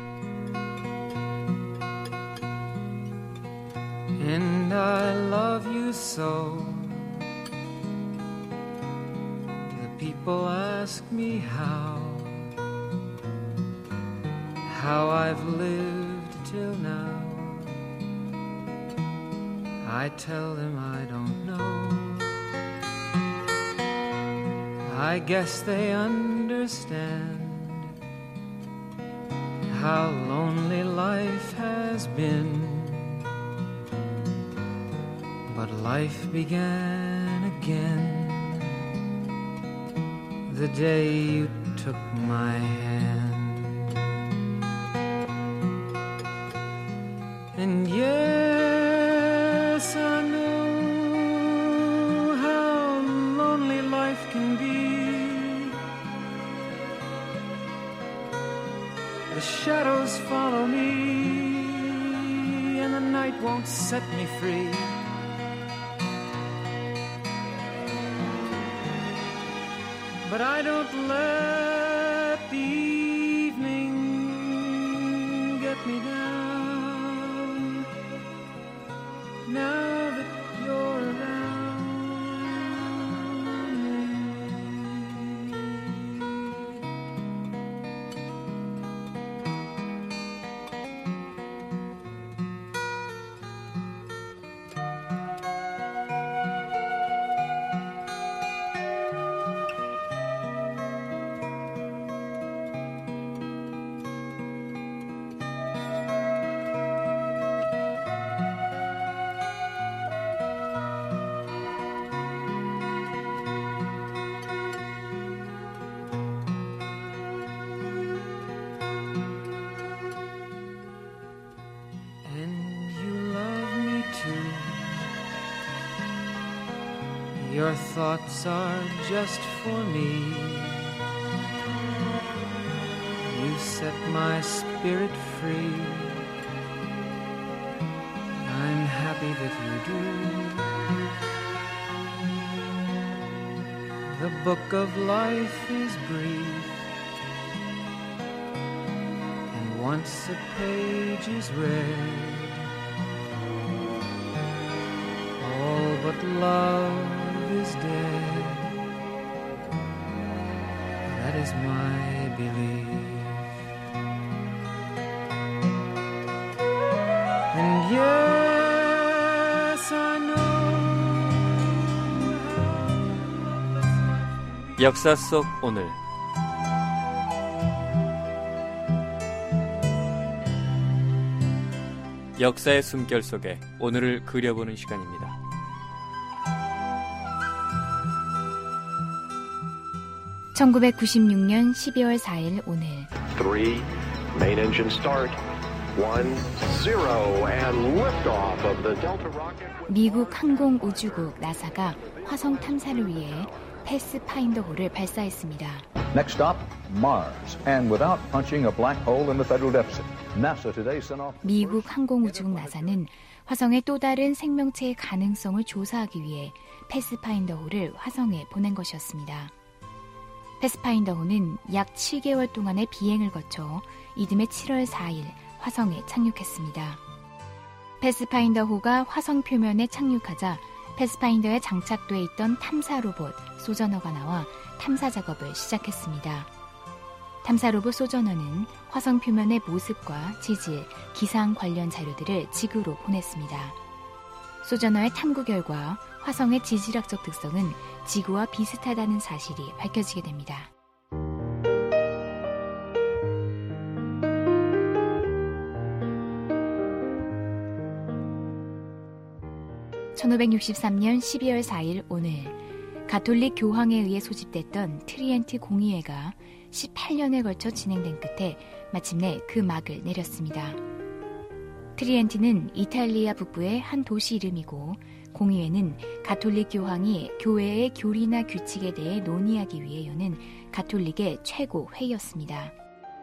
And I love you so. The people ask me how, how I've lived till now. I tell them I don't know. I guess they understand how lonely life has been. But life began again the day you took my hand. And yes, I know how lonely life can be. The shadows follow me, and the night won't set me free. But I don't let the evening get me down. Now that you're around me. Your thoughts are just for me. You set my spirit free. I'm happy that you do. The book of life is brief, and once a page is read, all but love is dead. That is my belief. And yes, I know. 역사 속 오늘. 역사의 숨결 속에 오늘을 그려보는 시간입니다. 천구백구십육 년 십이월 사일 오늘. Three, main engine start. One, zero, and liftoff of the Delta rocket. 미국 항공우주국 나사가 화성 탐사를 위해 패스파인더호를 발사했습니다. Next stop, Mars. And without punching a black hole in the federal deficit, NASA today sent off. 미국 항공우주국 나사는 화성의 또 다른 생명체의 가능성을 조사하기 위해 패스파인더호를 화성에 보낸 것이었습니다. 패스파인더호는 약 칠 개월 동안의 비행을 거쳐 이듬해 칠월 사일 화성에 착륙했습니다. 패스파인더호가 화성 표면에 착륙하자 패스파인더에 장착돼 있던 탐사 로봇 소저너가 나와 탐사 작업을 시작했습니다. 탐사 로봇 소저너는 화성 표면의 모습과 지질, 기상 관련 자료들을 지구로 보냈습니다. 소저너의 탐구 결과 화성의 지질학적 특성은 지구와 비슷하다는 사실이 밝혀지게 됩니다. 천오백육십삼 년 십이월 사일 오늘 가톨릭 교황에 의해 소집됐던 트리엔트 공의회가 십팔 년에 걸쳐 진행된 끝에 마침내 그 막을 내렸습니다. 트리엔트는 이탈리아 북부의 한 도시 이름이고 공의회는 가톨릭 교황이 교회의 교리나 규칙에 대해 논의하기 위해 여는 가톨릭의 최고 회의였습니다.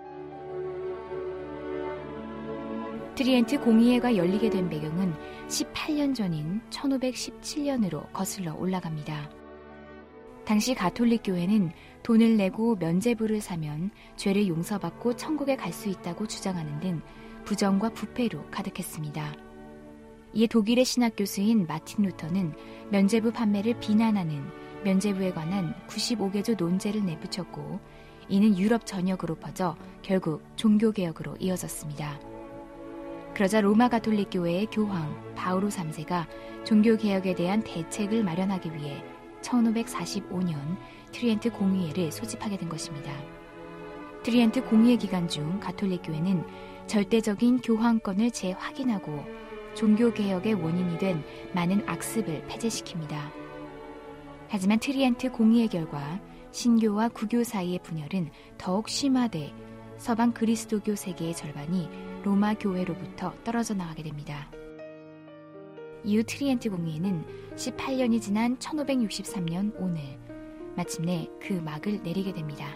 트리엔트 공의회가 열리게 된 배경은 십팔 년 전인 천오백십칠 년으로 거슬러 올라갑니다. 당시 가톨릭 교회는 돈을 내고 면죄부를 사면 죄를 용서받고 천국에 갈 수 있다고 주장하는 등 부정과 부패로 가득했습니다. 이에 독일의 신학 교수인 마틴 루터는 면죄부 판매를 비난하는 면죄부에 관한 구십오 개조 논제를 내붙였고 이는 유럽 전역으로 퍼져 결국 종교개혁으로 이어졌습니다. 그러자 로마 가톨릭 교회의 교황 바오로 삼 세가 종교개혁에 대한 대책을 마련하기 위해 천오백사십오 년 트리엔트 공의회를 소집하게 된 것입니다. 트리엔트 공의회 기간 중 가톨릭 교회는 절대적인 교황권을 재확인하고 종교개혁의 원인이 된 많은 악습을 폐지시킵니다. 하지만 트리엔트 공의회 결과 신교와 구교 사이의 분열은 더욱 심화돼 서방 그리스도교 세계의 절반이 로마 교회로부터 떨어져 나가게 됩니다. 이후 트리엔트 공의회는 십팔 년이 지난 천오백육십삼 년 오늘 마침내 그 막을 내리게 됩니다.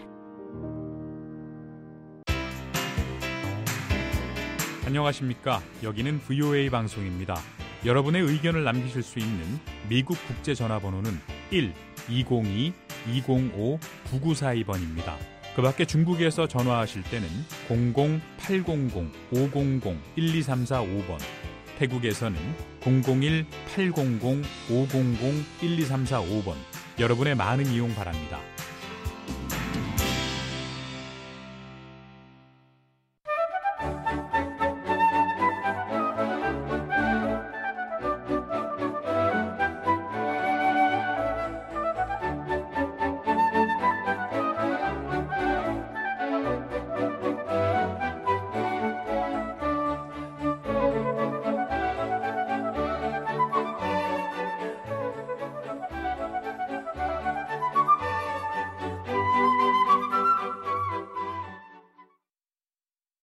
안녕하십니까. 여기는 브이오에이 방송입니다. 여러분의 의견을 남기실 수 있는 미국 국제전화번호는 일 이공이 이공오 구구사이 번입니다. 그 밖에 중국에서 전화하실 때는 공공 팔공공 오공공 일이삼사오 번, 태국에서는 공공일 팔공공 오공공 일이삼사오 번, 여러분의 많은 이용 바랍니다.